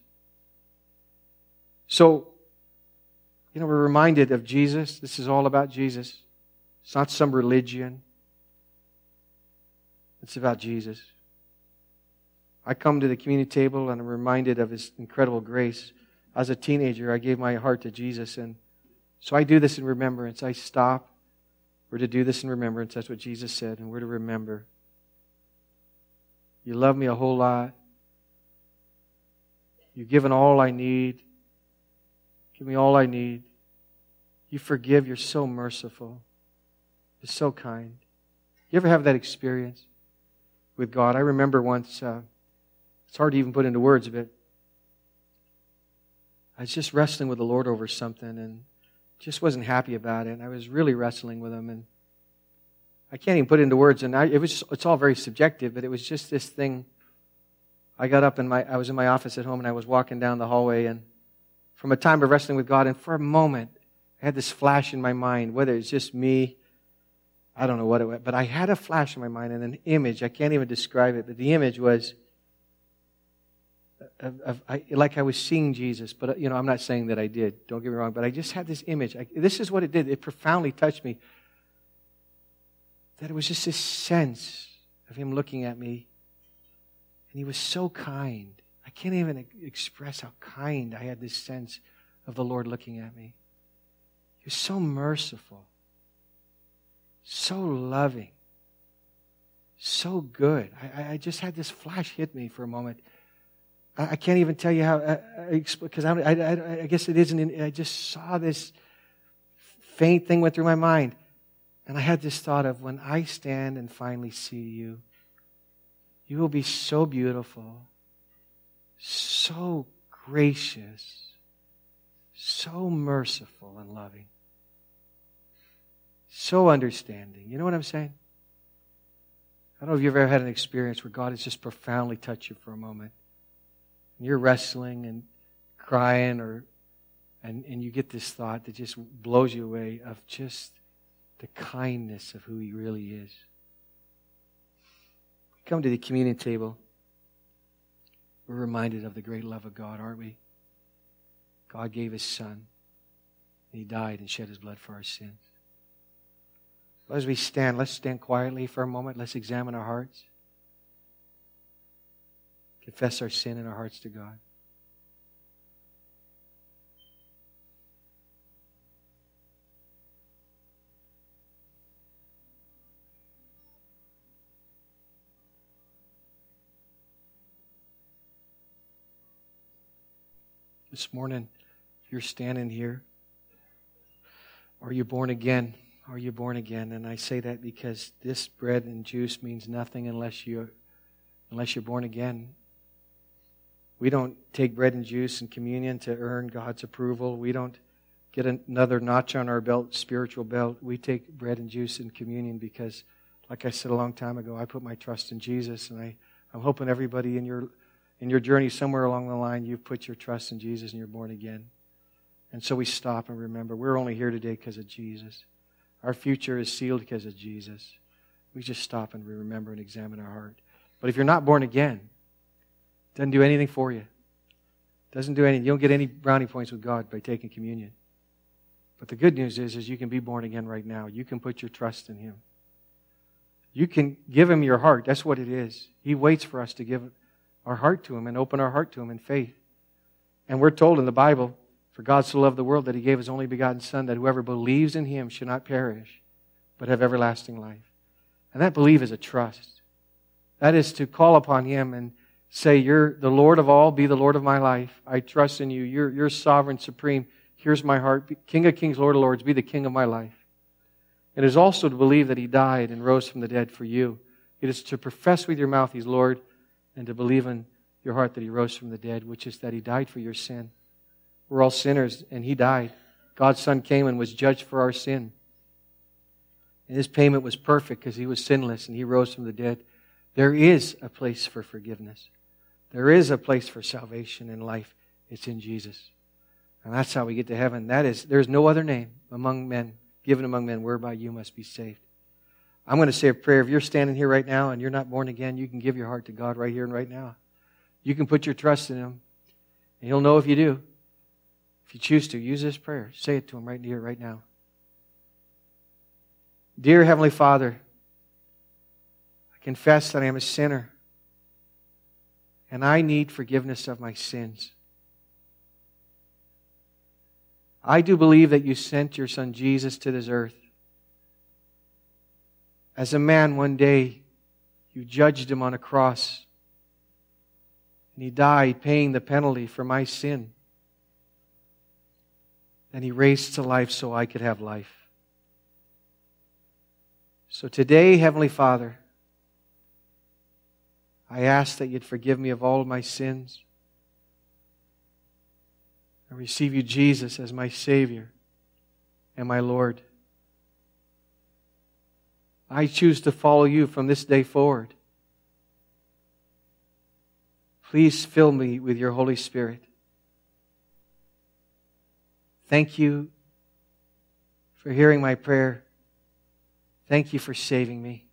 So, we're reminded of Jesus. This is all about Jesus. It's not some religion. It's about Jesus. I come to the communion table and I'm reminded of His incredible grace. As a teenager, I gave my heart to Jesus, and so I do this in remembrance. I stop. We're to do this in remembrance. That's what Jesus said, and we're to remember. You love me a whole lot. You've given all I need. Give me all I need. You forgive. You're so merciful. You're so kind. You ever have that experience with God? I remember once, it's hard to even put into words, but I was just wrestling with the Lord over something and just wasn't happy about it. And I was really wrestling with Him, and I can't even put it into words. And it's all very subjective, but it was just this thing. I got up I was in my office at home, and I was walking down the hallway, and from a time of wrestling with God, and for a moment, I had this flash in my mind, whether it's just me, I don't know what it was, but I had a flash in my mind and an image. I can't even describe it, but the image was like I was seeing Jesus. But, I'm not saying that I did. Don't get me wrong. But I just had this image. This is what it did. It profoundly touched me. That it was just this sense of Him looking at me. And He was so kind. I can't even express how kind I had this sense of the Lord looking at me. He was so merciful. so loving, so good. I just had this flash hit me for a moment. I can't even tell you how, because I guess it isn't. I just saw this faint thing went through my mind. And I had this thought of, when I stand and finally see you, you will be so beautiful, so gracious, so merciful and loving, so understanding. You know what I'm saying? I don't know if you've ever had an experience where God has just profoundly touched you for a moment. And you're wrestling and crying, and you get this thought that just blows you away of just the kindness of who He really is. We come to the communion table. We're reminded of the great love of God, aren't we? God gave His Son, and He died and shed His blood for our sins. As we stand, let's stand quietly for a moment. Let's examine our hearts. Confess our sin in our hearts to God. This morning, if you're standing here, are you born again? Are you born again? And I say that because this bread and juice means nothing unless you're born again. We don't take bread and juice and communion to earn God's approval. We don't get another notch on our belt, spiritual belt. We take bread and juice and communion because, like I said a long time ago, I put my trust in Jesus, and I'm hoping everybody in your journey somewhere along the line, you've put your trust in Jesus and you're born again. And so we stop and remember, we're only here today because of Jesus. Our future is sealed because of Jesus. We just stop and we remember and examine our heart. But if you're not born again, it doesn't do anything for you. It doesn't do anything. You don't get any brownie points with God by taking communion. But the good news is you can be born again right now. You can put your trust in Him. You can give Him your heart. That's what it is. He waits for us to give our heart to Him and open our heart to Him in faith. And we're told in the Bible, for God so loved the world that He gave His only begotten Son, that whoever believes in Him should not perish, but have everlasting life. And that belief is a trust. That is to call upon Him and say, you're the Lord of all, be the Lord of my life. I trust in you. You're sovereign, supreme. Here's my heart. King of kings, Lord of lords, be the King of my life. It is also to believe that He died and rose from the dead for you. It is to profess with your mouth He's Lord, and to believe in your heart that He rose from the dead, which is that He died for your sin. We're all sinners, and He died. God's Son came and was judged for our sin. And His payment was perfect because He was sinless, and He rose from the dead. There is a place for forgiveness. There is a place for salvation in life. It's in Jesus. And that's how we get to heaven. There's no other name among men, given among men, whereby you must be saved. I'm going to say a prayer. If you're standing here right now and you're not born again, you can give your heart to God right here and right now. You can put your trust in Him, and He'll know if you do. If you choose to, use this prayer. Say it to Him right here, right now. Dear Heavenly Father, I confess that I am a sinner, and I need forgiveness of my sins. I do believe that you sent your Son Jesus to this earth. As a man, one day, you judged Him on a cross. And He died, paying the penalty for my sin. And He raised to life so I could have life. So today, Heavenly Father, I ask that you'd forgive me of all of my sins. I receive you, Jesus, as my Savior and my Lord. I choose to follow you from this day forward. Please fill me with your Holy Spirit. Thank you for hearing my prayer. Thank you for saving me.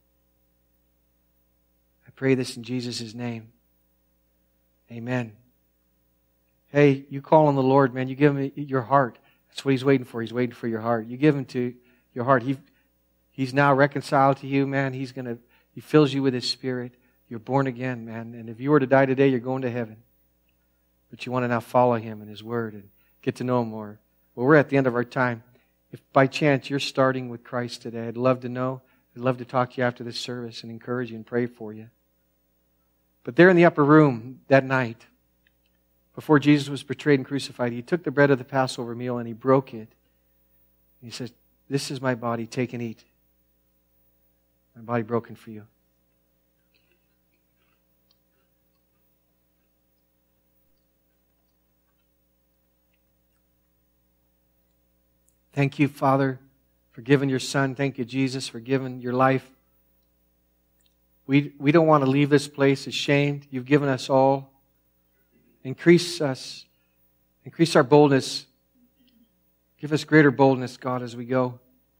I pray this in Jesus' name. Amen. Hey, you call on the Lord, man. You give Him your heart. That's what He's waiting for. He's waiting for your heart. You give Him to your heart. He's now reconciled to you, man. He fills you with His Spirit. You're born again, man. And if you were to die today, you're going to heaven. But you want to now follow Him and His Word and get to know Him more. Well, we're at the end of our time. If by chance you're starting with Christ today, I'd love to know. I'd love to talk to you after this service and encourage you and pray for you. But there in the upper room that night, before Jesus was betrayed and crucified, He took the bread of the Passover meal and He broke it. He says, "This is my body, take and eat. My body broken for you." Thank you, Father, for giving your Son. Thank you, Jesus, for giving your life. We don't want to leave this place ashamed. You've given us all. Increase us. Increase our boldness. Give us greater boldness, God, as we go.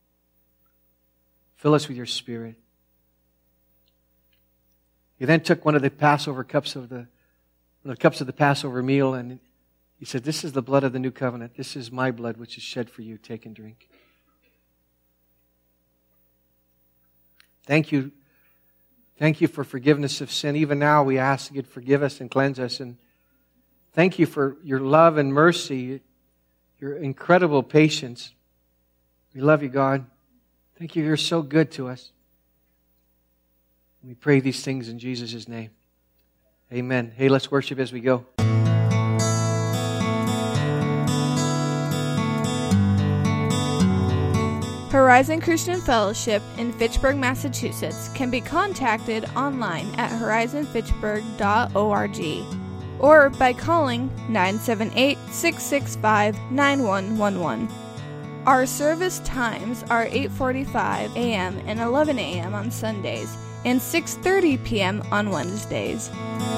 Fill us with your Spirit. He then took one of the Passover cups of the Passover meal, and He said, "This is the blood of the new covenant. This is my blood, which is shed for you. Take and drink." Thank you. Thank you for forgiveness of sin. Even now we ask you to forgive us and cleanse us. And thank you for your love and mercy, your incredible patience. We love you, God. Thank you. You're so good to us. We pray these things in Jesus' name. Amen. Hey, let's worship as we go. Horizon Christian Fellowship in Fitchburg, Massachusetts can be contacted online at horizonfitchburg.org or by calling 978-665-9111. Our service times are 8:45 a.m. and 11 a.m. on Sundays and 6:30 p.m. on Wednesdays.